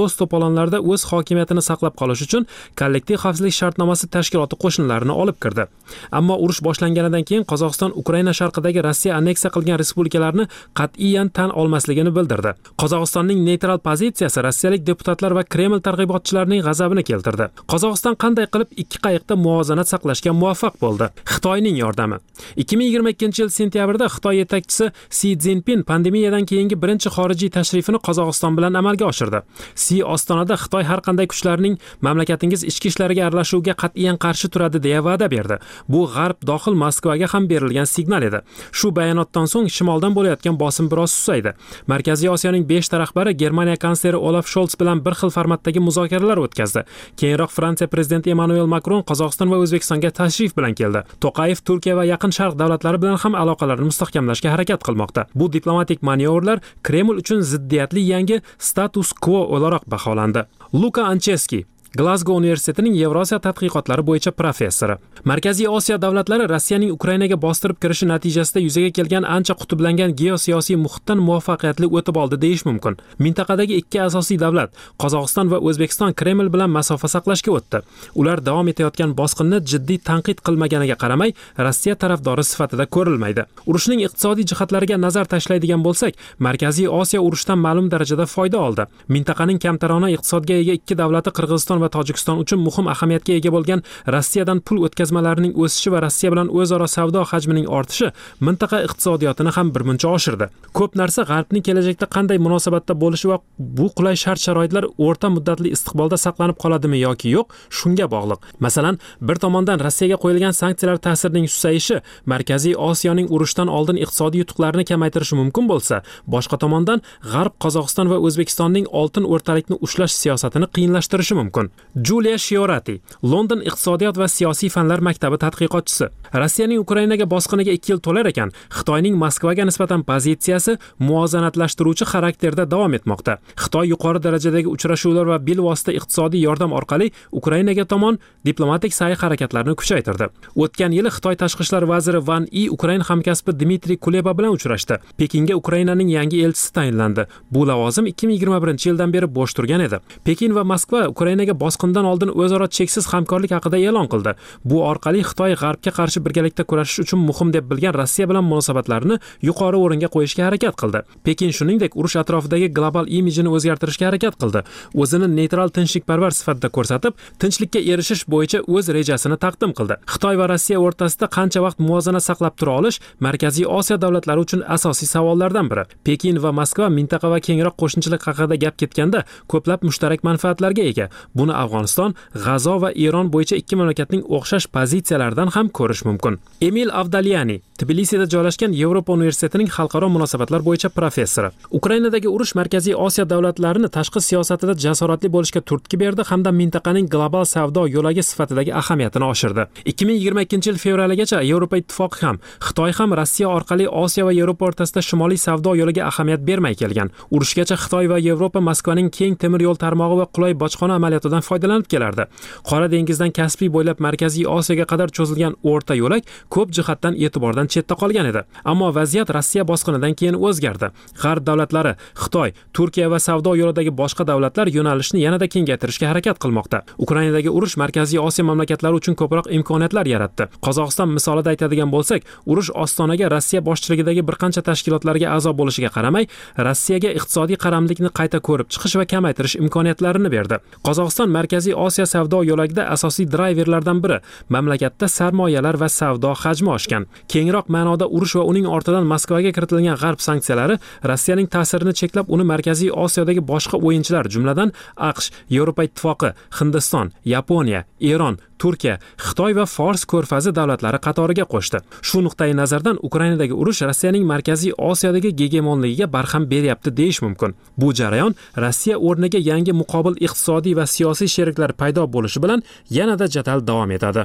O'zbekistonlarda o'z hokimiyatini saqlab qolish uchun kollektiv xavfsizlik shartnomasi tashkiloti qo'shinlarini olib kirdi. Ammo urush boshlanganidan keyin Qozog'iston Ukraina sharqidagi Rossiya anneksiya qilgan respublikalarni qat'iyan tan olmasligini bildirdi. Qozog'istonning neytral pozitsiyasi rossiyalik deputatlar va Kreml targ'ibotchilarining g'azabini keltirdi. Qozog'iston qanday qilib ikki qayiqda muvozanat saqlashga muvaffaq bo'ldi? Xitoyning yordami. 2022-yil sentyabrda Xitoy yetakchisi Si Szinpin pandemiyadan keyingi birinchi xorijiy tashrifini Qozog'iston bilan amalga oshirdi. Si Ostonada Xitoy har qanday kuchlarning mamlakatingiz ichki ishlariga aralashuviga qat'iyan qarshi turadi deya va'da berdi. Bu G'arb dohil Moskvaga ham berilgan signal edi. Shu bayonotdan so'ng shimoldan bo'layotgan bosim biroz susaydi. Markaziy Osiyoning 5 ta rahbari Germaniya kansleri Olaf Scholz bilan bir xil formatdagi muzokaralar o'tkazdi. Keyinroq Fransiya prezidenti Emmanuel Macron Qozog'iston va O'zbekistonga tashrif bilan keldi. To'qayev Turkiya va Yaqin Sharq davlatlari bilan ham aloqalarni mustahkamlashga harakat qilmoqda. Bu diplomatik manyovrlar Kreml uchun ziddiyatli yangi status quo o'laroq baholandi. Luka Ancheski Glasgow universitetining Yevrosiyo tadqiqotlari bo'yicha professori. Markaziy Osiyo davlatlari Rossiyaning Ukrainaga bostirib kirishi natijasida yuzaga kelgan ancha qutblangan geosiyosiy muhitdan muvaffaqiyatli o'tib oldi deyish mumkin. Mintaqadagi ikki asosiy davlat, Qozog'iston va O'zbekiston Kreml bilan masofa saqlashga o'tdi. Ular davom etayotgan bosqinni jiddiy tanqid qilmaganiga qaramay, Rossiya tarafdori sifatida ko'rilmaydi. Urushning iqtisodiy jihatlariga nazar tashlaydigan bo'lsak, Markaziy Osiyo urushdan ma'lum darajada foyda oldi. Mintaqaning kamtarona iqtisodga ega ikki davlati Qirg'iziston va Tojikiston uchun muhim ahamiyatga ega bo'lgan Rossiyadan pul o'tkazmalarining o'sishi va Rossiya bilan o'zaro savdo hajmining ortishi mintaqa iqtisodiyotini ham birmuncha oshirdi. Ko'p narsa G'arbning kelajakda qanday munosabatda bo'lishi va bu qulay shart-sharoitlar o'rta muddatli istiqbolda saqlanib qoladimi yoki yo'q, shunga bog'liq. Masalan, bir tomondan Rossiyaga qo'yilgan sanksiyalar ta'sirining susayishi Markaziy Osiyoning urushdan oldin iqtisodiy yutuqlarini kamaytirishi mumkin bo'lsa, boshqa tomondan G'arb Qozog'iston va O'zbekistonning oltin o'rtalikni ushlash siyosatini qiyinlashtirishi mumkin. Julia Shiorati, London iqtisodiyot va siyosiy fanlar maktabi tadqiqotchisi. Rossiyaning Ukrainaga bosqiniga 2 yil to'lar ekan, Xitoyning Moskvaga nisbatan pozitsiyasi muvozanatlashtiruvchi xarakterda davom etmoqda. Xitoy yuqori darajadagi uchrashuvlar va bilvosita iqtisodiy yordam orqali Ukrainaga tomon diplomatik sa'y-harakatlarni kuchaytirdi. O'tgan yili Xitoy tashqi ishlar vaziri Van Yi Ukraina hamkasbi Dmitriy Kuleba bilan uchrashdi. Pekinga Ukrainaning yangi elchisi tayinlandi. Bu lavozim 2021-yildan beri bo'sh turgan edi. Pekin va Moskva Ukrainaga bosqindan oldin o'zaro cheksiz hamkorlik haqida e'lon qildi. Bu orqali Xitoy G'arbga qarshi birgalikda kurashish uchun muhim deb bilgan Rossiya bilan munosabatlarni yuqori o'ringa qo'yishga harakat qildi. Pekin shuningdek urush atrofidagi global imijini o'zgartirishga harakat qildi. O'zini neytral tinchlikparvar sifatida ko'rsatib, tinchlikka erishish bo'yicha o'z rejasini taqdim qildi. Xitoy va Rossiya o'rtasida qancha vaqt muvozanat saqlab tura olish Markaziy Osiyo davlatlari uchun asosiy savollardan biri. Pekin va Moskva mintaqa va kengroq qo'shnichilik haqida gap ketganda ko'plab mushtarak manfaatlarga ega. Buni Afg'oniston, G'azo va Eron bo'yicha ikki mamlakatning o'xshash pozitsiyalaridan ham ko'rish mumkin. Emil Avdalyani, Tbilisida joylashgan Yevropa universitetining xalqaro munosabatlar bo'yicha professori. Ukrainadagi urush Markaziy Osiyo davlatlarini tashqi siyosatida jasoratli bo'lishga turtki berdi hamda mintaqaning global savdo yo'lagi sifatidagi ahamiyatini oshirdi. 2022-yil fevraligacha Yevropa ittifoqi ham, Xitoy ham Rossiya orqali Osiyo va Yevropa o'rtasida shimoliy savdo yo'liga ahamiyat bermay kelgan. Urushgacha Xitoy va Yevropa Moskvaning keng temir yo'l tarmog'i va qulay bojxona amaliyotidan foydalanib kelardi. Qora dengizdan Kaspiy bo'ylab Markaziy Osiyoga qadar cho'zilgan o'rta yo'lak ko'p jihatdan e'tibordan chetda qolgan edi. Ammo vaziyat Rossiya bosqinidan keyin o'zgardi. G'arb davlatlari, Xitoy, Turkiya va savdo yo'lidagi boshqa davlatlar yo'nalishni yanada kengaytirishga harakat qilmoqda. Ukrainadagi urush Markaziy Osiyo mamlakatlari uchun ko'proq imkoniyatlar yaratdi. Qozog'iston misolida aytadigan bo'lsak, urush ostonaga Rossiya boshchiligidagi bir qancha tashkilotlarga a'zo bo'lishiga qaramay, Rossiyaga iqtisodiy qaramlikni qayta ko'rib chiqish va kamaytirish imkoniyatlarini berdi. Qozog'iston Markaziy Osiyo savdo yo'lagida asosiy drayverlardan biri. Mamlakatda sarmoyalar va savdo hajmi oshgan. Kengroq ma'noda urush va uning ortidan Moskvaga kiritilgan G'arb sanksiyalari Rossiyaning ta'sirini cheklab, uni Markaziy Osiyodagi boshqa o'yinchilar, jumladan AQSh, Yevropa ittifoqi, Hindiston, Yaponiya, Eron, Turkiya, Xitoy va Fors ko'rfazi davlatlari qatoriga qo'shdi. Shu nuqtai nazardan Ukrainadagi urush Rossiyaning Markaziy Osiyodagi gegemonligiga barham beryapti deyish mumkin. Bu jarayon Rossiya o'rniga yangi muqobil iqtisodiy va siyosiy sheriklar paydo bo'lishi bilan yanada jadal davom etadi.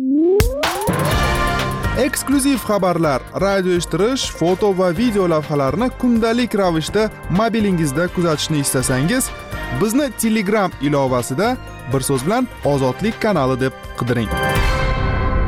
Eksklyuziv xabarlar, radio eshittirish, foto va video lavhalarni kundalik ravishda mobilingizda kuzatishni istasangiz, bizni Telegram ilovasida bir so'z bilan Ozodlik kanali deb qidiring.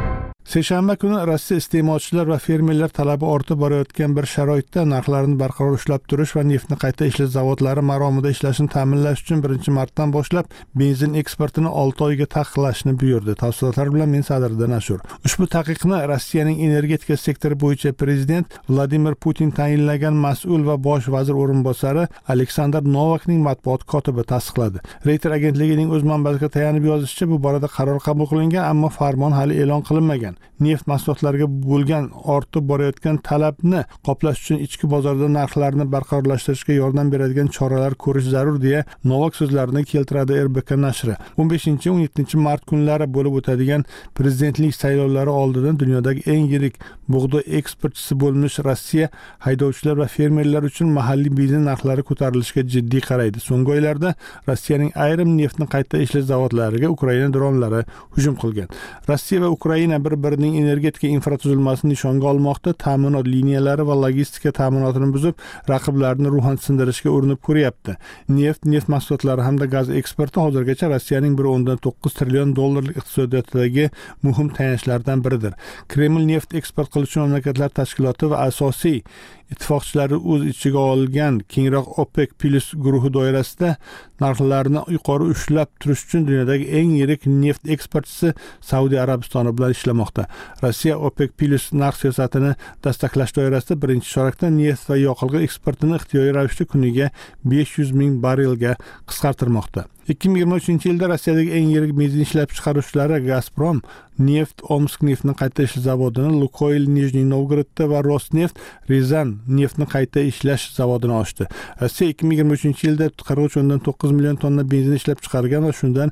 Seshanba kuni Rossiya iste'molchilar va fermerlar talabi ortib borayotgan bir sharoitda narxlarni barqaror ushlab turish va neftni qayta ishlash zavodlari maromida ishlashini ta'minlash uchun 1-martdan boshlab benzin eksportini 6 oyga taqiqlashni buyurdi. Tafsilotlar bilan men Sadriddin Ashur. Ushbu taqiqni Rossiyaning energetika sektori bo'yicha prezident Vladimir Putin tayinlagan mas'ul va bosh vazir o'rinbosari Aleksandr Novakning matbuot kotibi tasdiqladi. Reuters agentligining o'z manbasiga tayanib yozishicha, bu borada qaror qabul qilingan, ammo farmon hali e'lon qilinmagan. Neft mahsulotlariga bo'lgan ortib borayotgan talabni qoplash uchun ichki bozorda narxlarni barqarorlashtirishga yordam beradigan choralar ko'rish zarur deya Novak so'zlarini keltiradi RBK nashri. 15-17 mart kunlari bo'lib o'tadigan prezidentlik saylovlari oldidan dunyodagi eng yirik bug'doy eksportchisi bo'lmish Rossiya haydovchilar va fermerlar uchun mahalliy benzin narxlari ko'tarilishiga jiddiy qaraydi. So'nggi oylarda Rossiyaning ayrim neftni qayta ishlash zavodlariga Ukraina dronlari hujum qilgan. Rossiya va Ukraina bir-birining energetika infratuzilmasini nishonga olmoqda, ta'minot liniyalari va logistika ta'minotini buzib, raqiblarini ruhan sindirishga urinib ko'ryapti. Neft mahsulotlari hamda gaz eksporti hozirgacha Rossiyaning 1.9 trillion dollarlik iqtisodiyotidagi muhim tayanchlardan biridir. Kreml neft eksport qiluvchi mamlakatlar tashkiloti va asosiy ittifoqchilari o'z ichiga olgan kengroq OPEC+ guruhi doirasida narxlarni yuqori ushlab turish uchun dunyodagi eng yirik neft eksportchisi Saudiya Arabistoni bilan ishlamoqda. Rossiya OPEC+ narx siyosatini dastaklash doirasida birinchi chorakda neft va yoqilg'i eksportini ixtiyoriy ravishda kuniga 500 ming barrelga qisqartirmoqda. 2023-yilda Rossiyadagi eng yirik benzin ishlab chiqaruvchilari Gazprom Neft Omsk neftni qayta ishlash zavodini, Lukoil Nijniy Novgorodda va Rosneft Rizan neftni qayta ishlash zavodini ochdi. Rossiya 2023-yilda 43.9 million tonna benzin ishlab chiqargan va shundan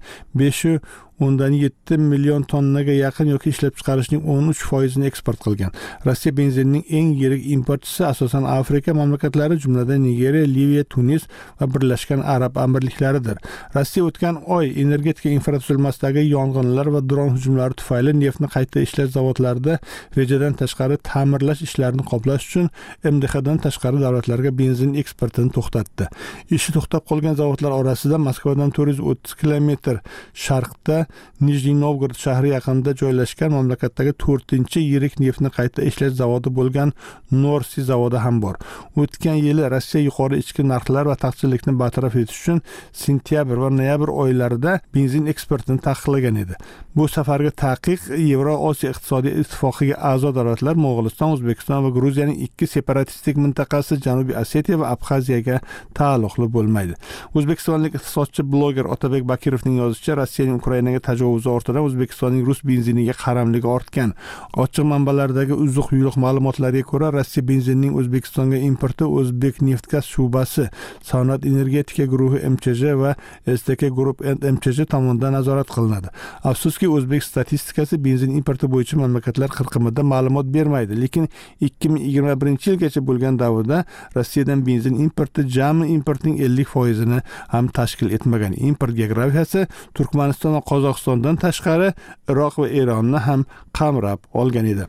5.7 million tonnaga yaqin yoki ishlab chiqarishning 13% eksport qilgan. Rossiya benzinining eng yirik importchisi asosan Afrika mamlakatlari, jumladan Nigeriya, Liviya, Tunis va Birlashgan Arab Amirliklaridir. Rossiya o'tgan oy energetika infratuzilmasidagi yong'inlar va dron hujumlari tufayli neftni qayta ishlash zavodlarida rejadan tashqari ta'mirlash ishlarini qoplash uchun MDHdan tashqari davlatlarga benzin eksportini to'xtatdi. Ishi to'xtab qolgan zavodlar orasida Moskvadan 430 kilometr sharqda Nijniy Novgorod shahri yaqinida joylashgan mamlakatdagi 4-yirik neftni qayta ishlash zavodi bo'lgan Norsi zavodi ham bor. O'tgan yili Rossiya yuqori ichki narxlar va taqchillikni bartaraf etish uchun sentyabr va noyabr oylarida benzin eksportini taqiqlagan edi. Bu safargi taqiq Yevroosiyo iqtisodiy ittifoqiga a'zo davlatlar Mo'g'uliston, O'zbekiston va Gruziyaning ikki separatistik mintaqasi Janubiy Osetiya va Abxaziyaga taalluqli bo'lmaydi. O'zbekistonlik iqtisodchi bloger Otabek Bakirovning yozishicha, Rossiyaning Ukrainaga tajovuzi ortidan O'zbekistonning rus benziniga qaramligi ortgan. Ochiq manbalardagi uzuq-yuluq ma'lumotlarga ko'ra, Rossiya benzinining O'zbekistonga importi O'zbek Neftgaz shubasi, Sanoat energetika guruhi MChJ va STK Group MChJ tomonidan nazorat qilinadi. Afsuski, O'zbek statistikasi benzin importi bo'yicha mamlakatlar qirqimida ma'lumot bermaydi, lekin 2021-yilgacha bo'lgan davrda Rossiyadan benzin importi jami importning 50%ni ham tashkil etmagan. Import geografiyasi Turkmaniston va Qozog'istondan tashqari Iroq va Eronni ham qamrab olgan edi.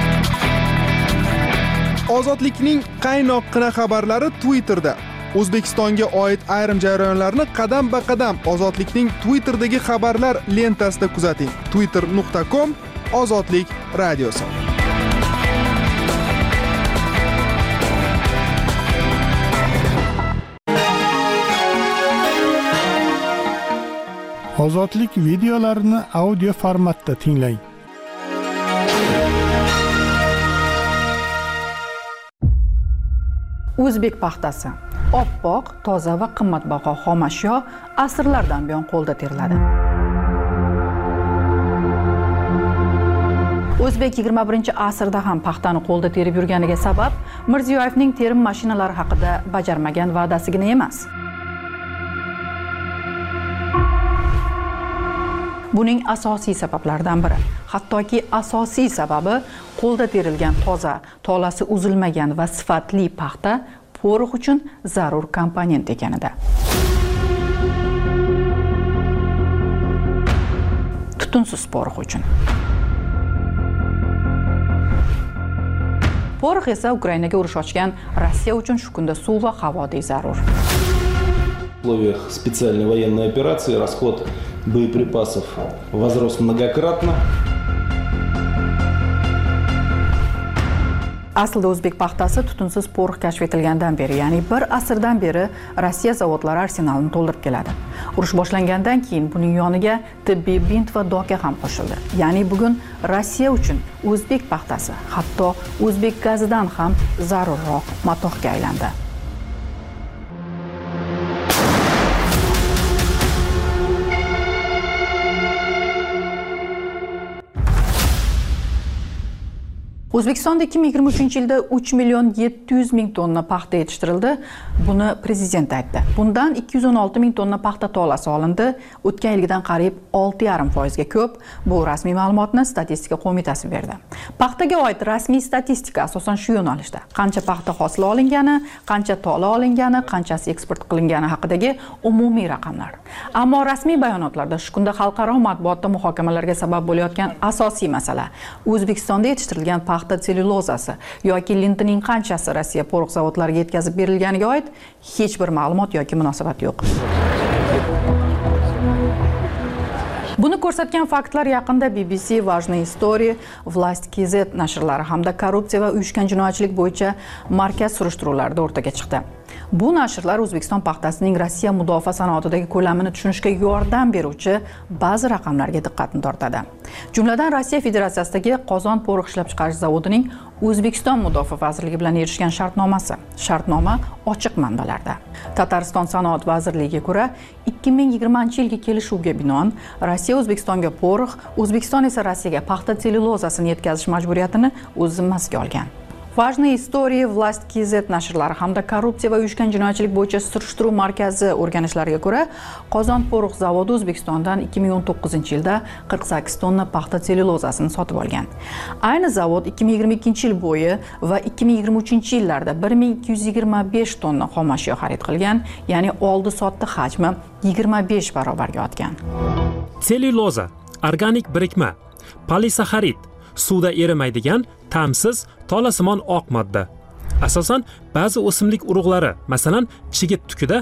Ozodlikning qaynoqqina xabarlari Twitterda. O'zbekistonga oid ayrim jarayonlarni qadam-ba-qadam Ozodlikning Twitterdagi xabarlar lentasida kuzating. twitter.com/ozodlik radiosi. Ozodlik videolarini audio formatda tinglang. O'zbek paxtasi oppoq, toza va qimmatbaho xomashyo asrlardan buyon qo'lda teriladi. O'zbek 21-asrda ham paxtani qo'lda terib yurganiga sabab Mirziyoyevning terim mashinalari haqida bajarmagan va'dasigina emas. Buning asosiy sabablaridan biri, hattoki asosiy sababi qo'lda terilgan toza, tolasi uzilmagan va sifatli paxta porox uchun zarur komponent ekanida. Tutunsiz porox uchun. Porox esa Ukrainaga urush ochgan Rossiya uchun shu kunda suv va havodek zarur. В условиях специальной военной операции расход боеприпасов возрос многократно. Aslida o'zbek paxtasi tutunsiz porox kashf etilgandan beri, ya'ni bir asrdan beri Rossiya zavodlari arsenalini to'ldirib keladi. Urush boshlangandan keyin buning yoniga tibbiy bint va doka ham qo'shildi. Ya'ni bugun Rossiya uchun o'zbek paxtasi hatto o'zbek gazidan ham zarurroq matohga aylandi. O'zbekistonda 2023-yilda 3.700.000 tonna paxta yetishtirildi. Buni prezident aytdi. Bundan 216.000 tonna paxta tolasi olindi. O'tgan yilgidan qariyb 6,5% ga ko'p. Bu rasmiy ma'lumotni Statistika qo'mitasi berdi. Paxtaga oid rasmiy statistika asosan shu yo'nalishda. Qancha paxta hosili olingani, qancha tola olingani, qanchasi eksport qilingani haqidagi umumiy raqamlar. Ammo rasmiy bayonotlarda shu kunda xalqaro matbuotda muhokamalarga sabab bo'layotgan asosiy masala O'zbekistonda yetishtirilgan paxta sellyulozasi yoki lintining qanchasi Rossiya porox zavodlariga yetkazib berilganiga oid hech bir ma'lumot yoki munosabat yo'q. Buni ko'rsatgan faktlar yaqinda BBC, Важные истории, Власть.kz nashrlari hamda korrupsiya va uyushgan jinoyatchilik bo'yicha markaz surishtiruvlarida o'rtaga chiqdi. Bu nashrlar O'zbekiston paxtasining Rossiya mudofaa sanoatidagi ko'lamini tushunishga yordam beruvchi ba'zi raqamlarga diqqatni tortadi. Jumladan Rossiya Federatsiyasidagi Qozon porox ishlab chiqarish zavodining O'zbekiston Mudofaa vazirligi bilan erishgan shartnomasi. Shartnoma ochiq manbalarda. Tatariston sanoat vazirligiga ko'ra 2020-yilgi kelishuvga binoan Rossiya O'zbekistonga porox, O'zbekiston esa Rossiyaga paxta sellyulozasini yetkazish majburiyatini o'z zimmasiga olgan. Важные истории, Власть.kz nashrlari hamda korrupsiya va uyushgan jinoyatchilik bo'yicha surishtiruv markazi o'rganishlariga ko'ra, Qozon porox zavodi O'zbekistondan 2019-yilda 48 tonna paxta sellyulozasini sotib olgan. Ayni zavod 2022-yil bo'yi va 2023-yillarda 1225 tonna xomashyo xarid qilgan, ya'ni oldi-sotdi hajmi 25 barobarga ortgan. Sellyuloza organik birikma, polisaxarid, suvda erimaydigan ta'msiz tolasimon oq modda. Asosan ba'zi o'simlik urug'lari, masalan, chigit tukida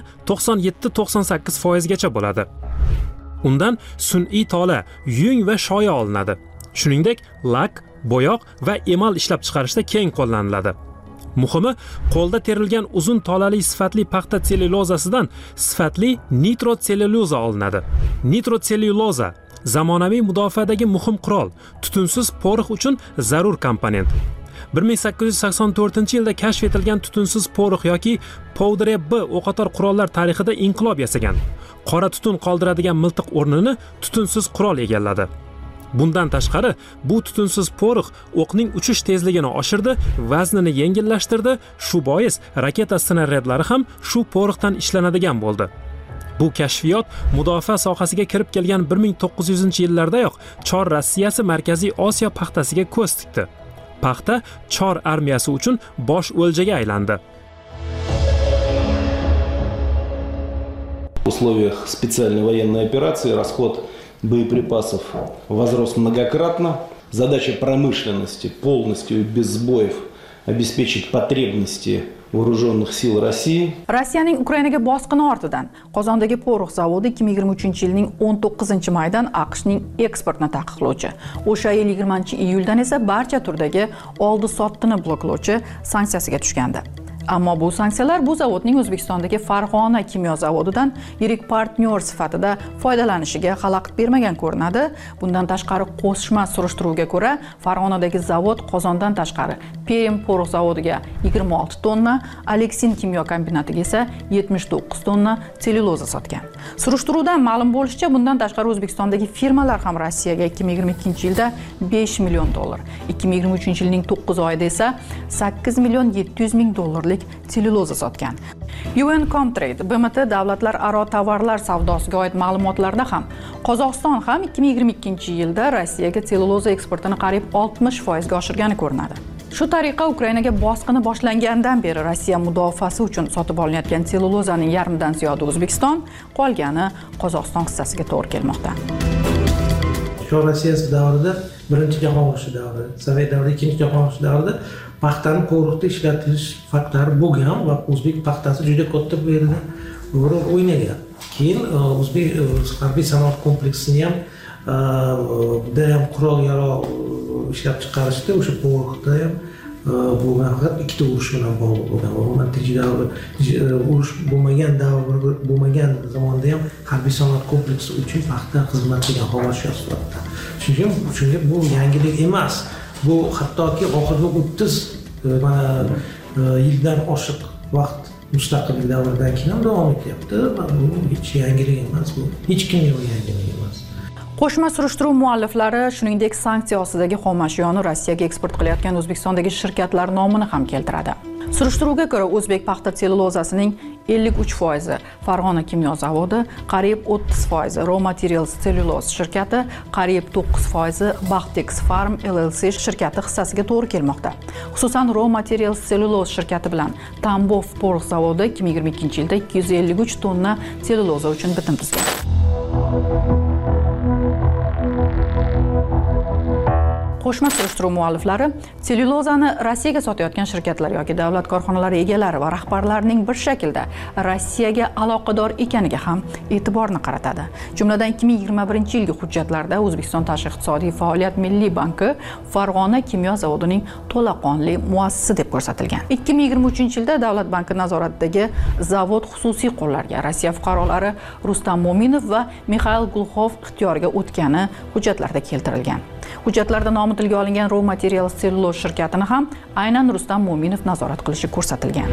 97-98% gacha bo'ladi. Undan sun'iy tola, yung va shoya olinadi. Shuningdek, lak, bo'yoq va emal ishlab chiqarishda keng qo'llaniladi. Muhimi, qo'lda terilgan uzun tolali sifatli paxta sellyulozasidan sifatli nitrotsellyuloza olinadi. Nitrotsellyuloza zamonaviy mudofaadagi muhim qurol, tutunsiz porox uchun zarur komponent. 1884-yilda kashf etilgan tutunsiz porox yoki Powder B o'qotar qurollar tarixida inqilob yasagan. Qora tutun qoldiradigan miltiq o'rnini tutunsiz qurol egalladi. Bundan tashqari, bu tutunsiz porox o'qning uchish tezligini oshirdi, vaznini yengillashtirdi, shu bois raketa snaryadlari ham shu poroxdan ishlanadigan bo'ldi. Bu kashfiyot mudofaa sohasiga kirib kelgan 1900-yillardayoq Chor Rossiyasi Markaziy Osiyo paxtasiga ko'z tikdi. Paxta Chor armiyasi uchun bosh o'ljaga aylandi. В условиях специальной военной операции расход боеприпасов возрос многократно. Задача промышленности полностью и без сбоев обеспечить потребности Вооруженных сил России. Rossiyaning Ukrainaga bosqini ortidan Qozondagi porox zavodi 2023-yilning 19-maydan AQShning eksportini taqiqlovchi, o'sha yil 20-iyuldan esa barcha turdagi oldi-sotdini bloklovchi sanksiyasiga tushgandi. Ammo bu sanksiyalar bu zavodning O'zbekistondagi Farg'ona kimyo zavodidan yirik partnyor sifatida foydalanishiga xalaqit bermagan ko'rinadi. Bundan tashqari qo'shma surishtiruvga ko'ra, Farg'onadagi zavod Qozondan tashqari Perm porox zavodiga 26 tonna, Aleksin kimyo kombinatiga esa 79 tonna sellyuloza sotgan. Surishtiruvdan ma'lum bo'lishicha, bundan tashqari O'zbekistondagi firmalar ham Rossiyaga 2022-yilda 5 million dollar, 2023-yilning 9 oyida esa 8 million 700 ming dollarlik sellyuloza sotgan. UN Comtrade BMT davlatlararo tovarlar savdosiga oid ma'lumotlarda ham Qozog'iston ham 2022-yilda Rossiyaga sellyuloza eksportini qariyb 60% ga oshirgani ko'rinadi. Shu tariqa Ukrainaga bosqini boshlangandan beri Rossiya mudofaasi uchun sotib olinayotgan sellyulozaning yarmidan ziyodi O'zbekiston, qolgani Qozog'iston hissasiga to'g'ri kelmoqda. Chor Rossiyasi davrida, Birinchi jahon urushi davrida, Sovet davrida, Ikkinchi jahon urushi davrida paxtani poroxda ishlatilish faktlari bo'lgan va o'zbek paxtasi juda katta bu yerda rol o'ynagan. Keyin o'zbek harbiy sanoat kompleksini ham judayam qurol-yarog' ishlab chiqarishda o'sha poroxda ham bo'lgan, faqat ikkita urush bilan bog'liq bo'lgan. Umuman tinch davr, urush bo'lmagan zamonda ham harbiy sanoat kompleksi uchun paxta xizmat qilgan xomashyo sifatida. Chunki bu yangilik emas. Bu hattoki oxirgi 30 yildan oshiq vaqt mustaqillik davridan keyin ham davom etyapti. Bu hech yangilik emas, bu hech kimning yangilik emas. Qo'shma surishtiruv mualliflari shuningdek sanksiya ostidagi xomashyoni Rossiyaga eksport qilayotgan O'zbekistondagi shirkatlar nomini ham keltiradi. Surishtiruvga ko'ra O'zbek paxta tsellyulozasining 53%, Farg'ona kimyo zavodi qariyb 30%, Raw Materials Cellulose shirkati qariyb 9%, Baxtex Farm LLC shirkati hissasiga to'g'ri kelmoqda. Xususan, Raw Materials Cellulose shirkati bilan Tambov Porx zavodi 2022-yilda 253 tonna sellyuloza uchun bitim tuzgan. Qo'shma surishtiruv mualliflari sellyulozani Rossiyaga sotayotgan shirkatlar yoki davlat korxonalari egalari va rahbarlarining bir shaklda Rossiyaga aloqador ekaniga ham e'tiborni qaratadi. Jumladan 2021-yilgi hujjatlarda O'zbekiston Tashqi iqtisodiy faoliyat milliy banki Farg'ona kimyo zavodining to'laqonli muassisi deb ko'rsatilgan. 2023-yilda Davlat banki nazoratidagi zavod xususiy qo'llarga Rossiya fuqarolari Rustam Mo'minov va Mixail Gulxov ixtiyoriga o'tgani hujjatlarda keltirilgan. Hujjatlarda nomi tilga olingan Raw Materials Cellulose shirkatini ham aynan Rustam Mo'minov nazorat qilishi ko'rsatilgan.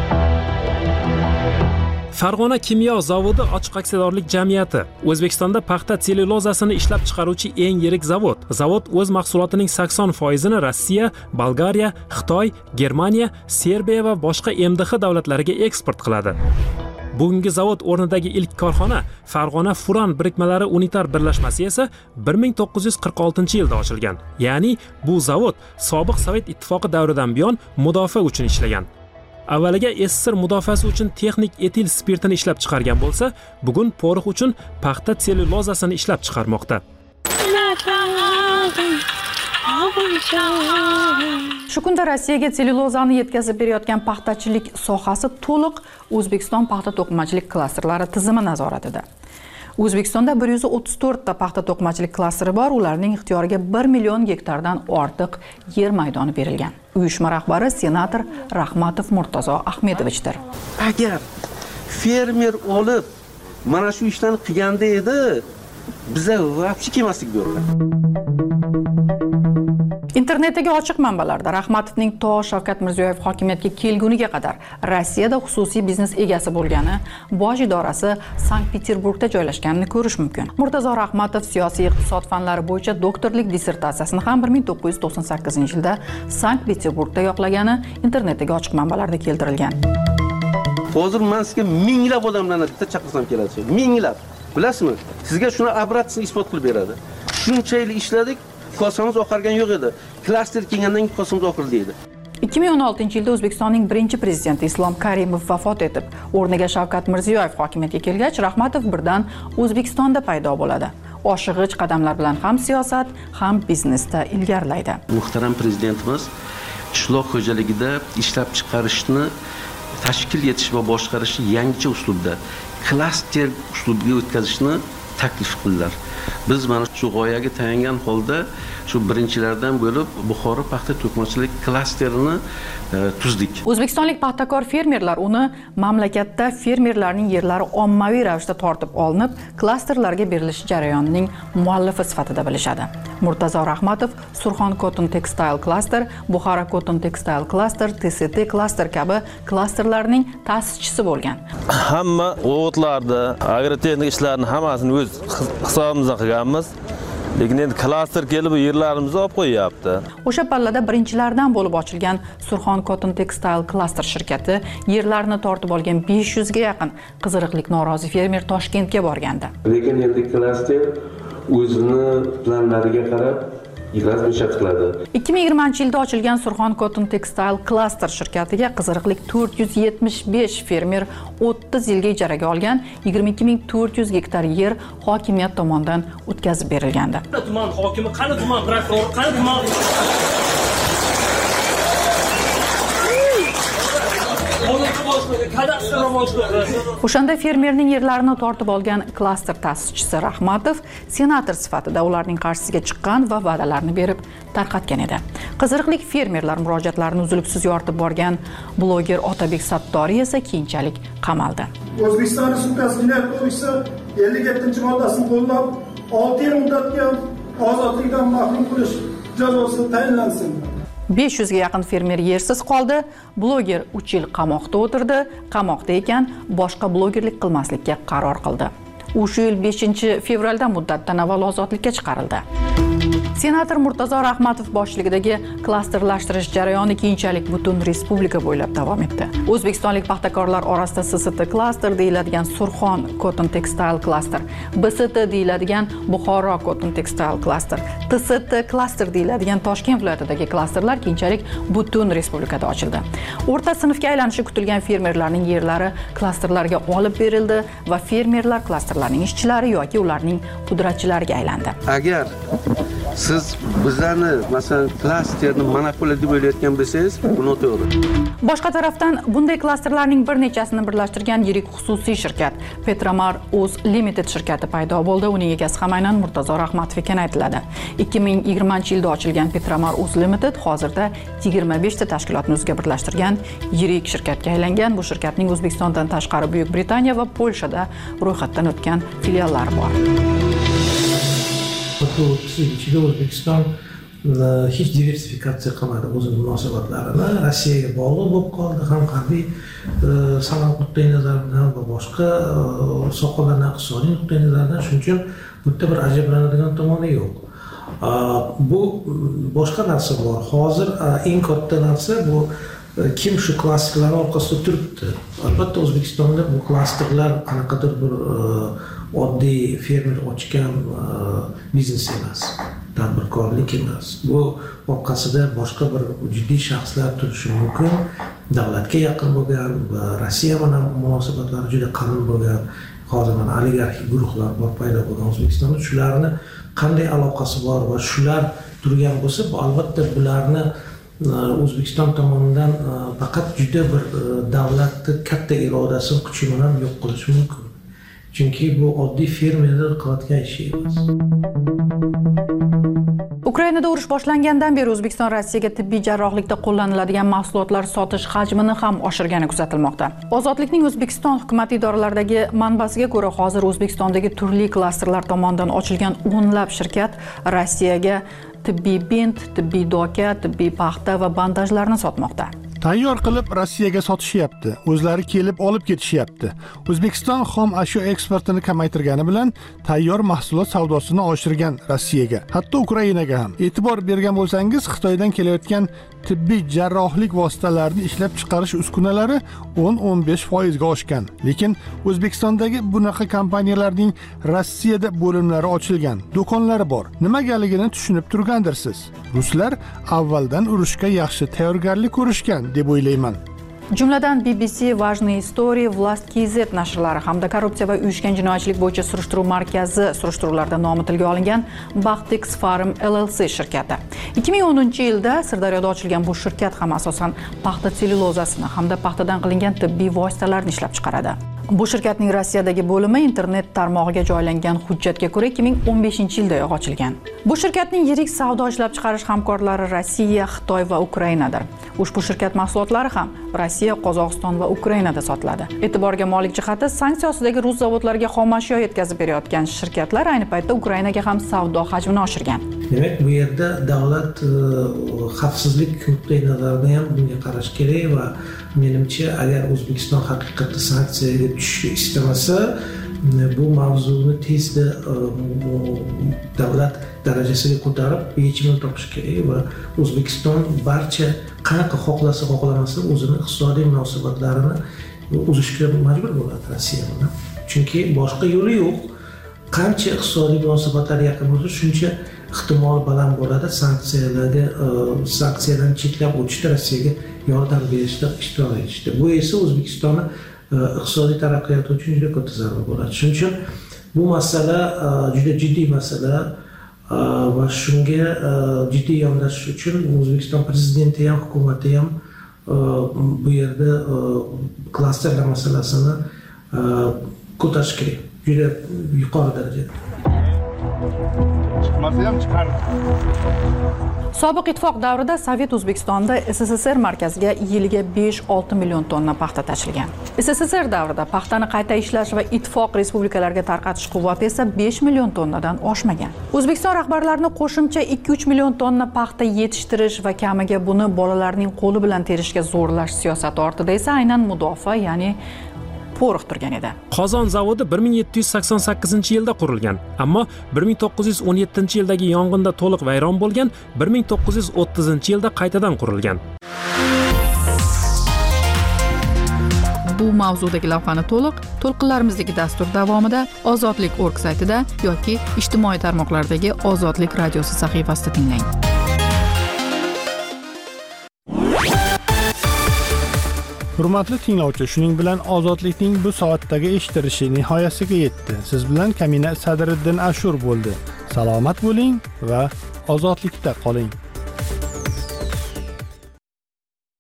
Farg'ona kimyo zavodi ochiq aksiyadorlik jamiyati O'zbekistonda paxta tsellyulozasini ishlab chiqaruvchi eng yirik zavod. Zavod o'z mahsulotining 80%ni Rossiya, Bolgariya, Xitoy, Germaniya, Serbiya va boshqa MDH davlatlariga eksport qiladi. Bugungi zavod o'rnidagi ilk korxona Farg'ona Furan birikmalari unitar birlashmasi esa 1946-yilda ochilgan. Ya'ni bu zavod sobiq Sovet ittifoqi davridan buyon mudofaa uchun ishlagan. Avvaliga SSR mudofaasi uchun texnik etil spirtini ishlab chiqargan bo'lsa, bugun porix uchun paxta tsellyulozasini ishlab chiqarmoqda. Shu kunda Rossiyaga tsellyulozani yetkazib berayotgan paxtachilik sohasi to'liq O'zbekiston paxta to'qimachilik klasterlari tizimi nazoratida. O'zbekistonda 134 ta paxta to'qimachilik klasteri bor, ularning ixtiyoriga 1 million gektardan ortiq yer maydoni berilgan. Uyushma rahbari senator Rahmatov Murtazo Ahmedovichdir. Agar fermer olib mana shu ishlarni qilganda edi, biza vaqti kelmaslik bo'lgan. Internetdagi ochiq manbalarda Rahmatovning to Shavkat Mirziyoyev hokimiyatga kelguniga qadar Rossiyada xususiy biznes egasi bo'lgani, bosh idorasi Sankt-Peterburgda joylashganini ko'rish mumkin. Murtazo Rahmatov siyosiy iqtisod fanlari bo'yicha doktorlik dissertatsiyasini ham 1998-yilda Sankt-Peterburgda yoqlagani internetdagi ochiq manbalarda keltirilgan. Hozir men sizga minglab odamlarni bitta chaqirsam keladi. Minglab. Bilasizmi? Sizga shuni obratni isbot qilib beradi. Shuncha yil ishladik, kosamiz oqargan yo'q edi. Klaster kelgandan keyin kosamiz oqildi deydi. 2016-yilda O'zbekistonning birinchi prezidenti Islom Karimov vafot etib, o'rniga Shavkat Mirziyoyev hokimiyatga kelgach, Rahmatov birdan O'zbekistonda paydo bo'ladi. Oshig'ich qadamlar bilan ham siyosat, ham biznesda ilgarilaydi. Muhtaram prezidentimiz qishloq xo'jaligida ishlab chiqarishni tashkil etish va boshqarishni yangicha uslubda, klaster uslubiga o'tkazishni taklif qildilar. Biz mana shu g'oyaga tayangan holda shu birinchilardan bo'lib Buxoro paxta to'qimachilik klasterini tuzdik. O'zbekistonlik paxtakor fermerlar uni mamlakatda fermerlarning yerlari ommaviy ravishda tortib olinib, klasterlarga berilishi jarayonining muallifi sifatida bilishadi. Murtazo Rahmatov Surxon Cotton Textile Cluster, Buxoro Cotton Textile Cluster, TST Cluster kabi klasterlarning ta'sischisi bo'lgan. Hamma o'g'itlarni, agrotexnik ishlarni hammasini o'z hisobimizdan qilganmiz. Lekin endi klaster kelib yerlarimizni olib qo'yapti. O'sha pallada birinchilardan bo'lib ochilgan Surxon Cotton Textile Cluster shirkati yerlarini tortib olgan 500 ga yaqin qiziriqlik norozi fermer Toshkentga borgandi. Lekin endi klaster o'zini planlariga qarab yig'ilib qiladi. 2020-yilda ochilgan Surxon Cotton Textile Cluster shirkatiga qiziriqlik 475 fermer 30 yilga ijaraga olgan 22400 gektar yer hokimiyat tomonidan o'tkazib berilgandi. Tuman hokimi, qani tuman prokurori, qani tuman Hozirgi bosh O'shanda fermerning yerlarini tortib olgan klaster ta'sischisi Rahmatov senator sifatida ularning qarshisiga chiqqan va va'dalarni berib tarqatgan edi. Qiziriqlik fermerlar murojaatlarini uzluksiz yoritib borgan bloger Otabek Sattoriy esa keyinchalik qamaldi. O'zbekiston Respublikasi Jinoyat kodeksi 57-moddasini qo'llab 6 yil muddatga ozodlikdan mahrum qilish jazosi tayinlansin. 500 ga yaqin fermer yersiz qoldi. Bloger 3 yil qamoqda o'tirdi. Qamoqda ekan, boshqa blogerlik qilmaslikka qaror qildi. U shu yil 5-fevralda muddatdan avval ozodlikka chiqarildi. Senator Murtazo Rahmatov boshchiligidagi klasterlashtirish jarayoni keyinchalik butun respublika bo'ylab davom etdi. O'zbekistonlik paxtakorlar orasida SST klaster deyiladigan Surxon Cotton Textile klaster, BST deyiladigan Buxoro Cotton Textile klaster, TST klaster deyiladigan Toshkent viloyatidagi klasterlar keyinchalik butun respublikada ochildi. O'rta sinfga aylanishi kutilgan fermerlarning yerlari klasterlarga olib berildi va fermerlar klasterlarning ishchilari yoki ularning pudratchilariga aylandi. Agar siz bizlarni masalan klasterni monopoliya deb o'ylayotgan bo'lsangiz, bu noto'g'ri. Boshqa tarafdan bunday klasterlarning bir nechasini birlashtirgan yirik xususiy shirkat Petramar Uz Limited shirkati paydo bo'ldi. Uning egasi ham aynan Murtazo Rahmatov ekani aytiladi. 2020-yilda ochilgan Petramar Uz Limited hozirda 25 ta tashkilotni o'ziga birlashtirgan yirik shirkatga aylangan. Bu shirkatning O'zbekistondan tashqari Buyuk Britaniya va Polshada ro'yxatdan o'tgan filiallari bor. ichida O'zbekiston hech diversifikatsiya qilmadi o'zining munosabatlarini. Rossiyaga bog'liq bo'lib qoldi, ham harbiy sanoat nuqtai nazaridan va boshqa sohalardan iqtisodiy nuqtai nazaridan. Shuning uchun bu yerda bir ajablanadigan tomoni yo'q. Bu boshqa narsa bor. Hozir eng katta narsa bu kim shu klasterlar orqasida turibdi. Albatta O'zbekistonda bu klasterlar qanaqadir bir oddiy fermer ochgan biznes emas, tadbirkorlik emas. Bu orqasida boshqa bir jiddiy shaxslar turishi mumkin. Davlatga yaqin bo'lgan va Rossiya bilan munosabatlari juda qalin bo'lgan hozir mana oligarxik guruhlar bor paydo bo'lgan O'zbekistonda. Shularni qanday aloqasi bor va shular turgan bo'lsa, albatta bularni O'zbekiston tomonidan faqat juda bir davlatning katta irodasi kuchi bilan yo'q qilish mumkin. Chunki bu oddiy fermerlar qilayotgan ish emas. Ukrainada urush boshlangandan beri O'zbekiston Rossiyaga tibbiy jarrohlikda qo'llaniladigan mahsulotlar sotish hajmini ham oshirgani kuzatilmoqda. Ozodlikning O'zbekiston hukumat idoralaridagi manbasiga ko'ra, hozir O'zbekistondagi turli klasterlar tomonidan ochilgan o'nlab shirkat Rossiyaga tibbiy bint, tibbiy doka, tibbiy paxta va bandajlarni sotmoqda. Tayyor qilib Rossiyaga sotishyapti, o'zlari kelib olib ketishyapti. O'zbekiston xom ashyo eksportini kamaytirgani bilan tayyor mahsulot savdosini oshirgan Rossiyaga, hatto Ukrainaga ham. E'tibor bergan bo'lsangiz, Xitoydan kelayotgan tibbiy jarrohlik vositalarini ishlab chiqarish uskunalari 10-15% ga oshgan. Lekin O'zbekistondagi bunaqa kompaniyalarning Rossiyada bo'limlari ochilgan, do'konlari bor. Nimagaligini tushunib turgandirsiz. Ruslar avvaldan urushga yaxshi tayyorgarlik ko'rishgan deb o'ylayman. Jumladan BBC, Важные истории, Vlast.kz nashrlari hamda korrupsiya va uyushgan jinoyatchilik bo'yicha surishtiruv markazi surishtiruvlarda nomi tilga olingan Baxtex Farm LLC shirkati. 2010-yilda Sirdaryoda ochilgan bu shirkat ham asosan paxta sellyulozasini hamda paxtadan qilingan tibbiy vositalarni ishlab chiqaradi. Bu shirkatning Rossiyadagi bo'limi internet tarmog'iga joylangan hujjatga ko'ra 2015-yilda ochilgan. Bu shirkatning yirik savdo ishlab chiqarish hamkorlari Rossiya, Xitoy va Ukrainadir. Ushbu shirkat mahsulotlari ham Rossiya, Qozog'iston va Ukrainada sotiladi. E'tiborga molik jihati, sanksiya ostidagi rus zavodlariga xom ashyo yetkazib berayotgan shirkatlar ayni paytda Ukrainaga ham savdo hajmini oshirgan. Demak, bu yerda davlat xavfsizlik nuqtai nazaridan ham bunga qarash kerak va menimcha agar O'zbekiston haqiqatda sanksiyaga tushishni istamasa, bu mavzuni tezda davlat darajasiga ko'tarib yechimini topish kerak va O'zbekiston barcha qanaqa xohlasa xohlamasa o'zini iqtisodiy munosabatlarini uzishga majbur bo'ladi Rossiya bilan. Chunki boshqa yo'li yo'q. Qancha iqtisodiy munosabatlar yaqin bo'lsa, shuncha ehtimol baland bo'ladi sanksiyalarni cheklab o'tishda, Rossiyaga yordam berishda, ishtirok etishda. Bu esa O'zbekistonni iqtisodiy taraqqiyoti uchun juda katta zarba bo'ladi. Shuning uchun bu masala juda jiddiy masala va shunga jiddiy yondashish uchun O'zbekiston prezidenti ham, hukumati ham bu yerda klasterlar masalasini ko'tarish kerak juda yuqori darajada. Sobiq ittifoq davrida Sovet O'zbekistonda SSSR markaziga yiliga 5-6 million tonna paxta tashilgan. SSSR davrida paxtani qayta ishlash va ittifoq respublikalariga tarqatish quvvati esa 5 million tonnadan oshmagan. O'zbekiston rahbarlarini qo'shimcha 2-3 million tonna paxta yetishtirish va kamiga buni bolalarning qo'li bilan terishga zo'rlash siyosati ortida esa aynan mudofaa, ya'ni po'riq turgan edi. Qozon zavodi 1788-yilda qurilgan, ammo 1917-yildagi yong'inda to'liq vayron bo'lgan, 1930-yilda qaytadan qurilgan. Bu mavzudagi lavhani to'lqinlarimizdagi dastur davomida Ozodlik.org saytida yoki ijtimoiy tarmoqlardagi Ozodlik radiosi sahifasida tinglang. Hurmatli tinglovchi, shuning bilan Ozodlikning bu soatdagi eshitilishi nihoyasiga yetdi. Siz bilan Kamina Sadriddin Ashur bo'ldi. Salomat bo'ling va ozodlikda qoling.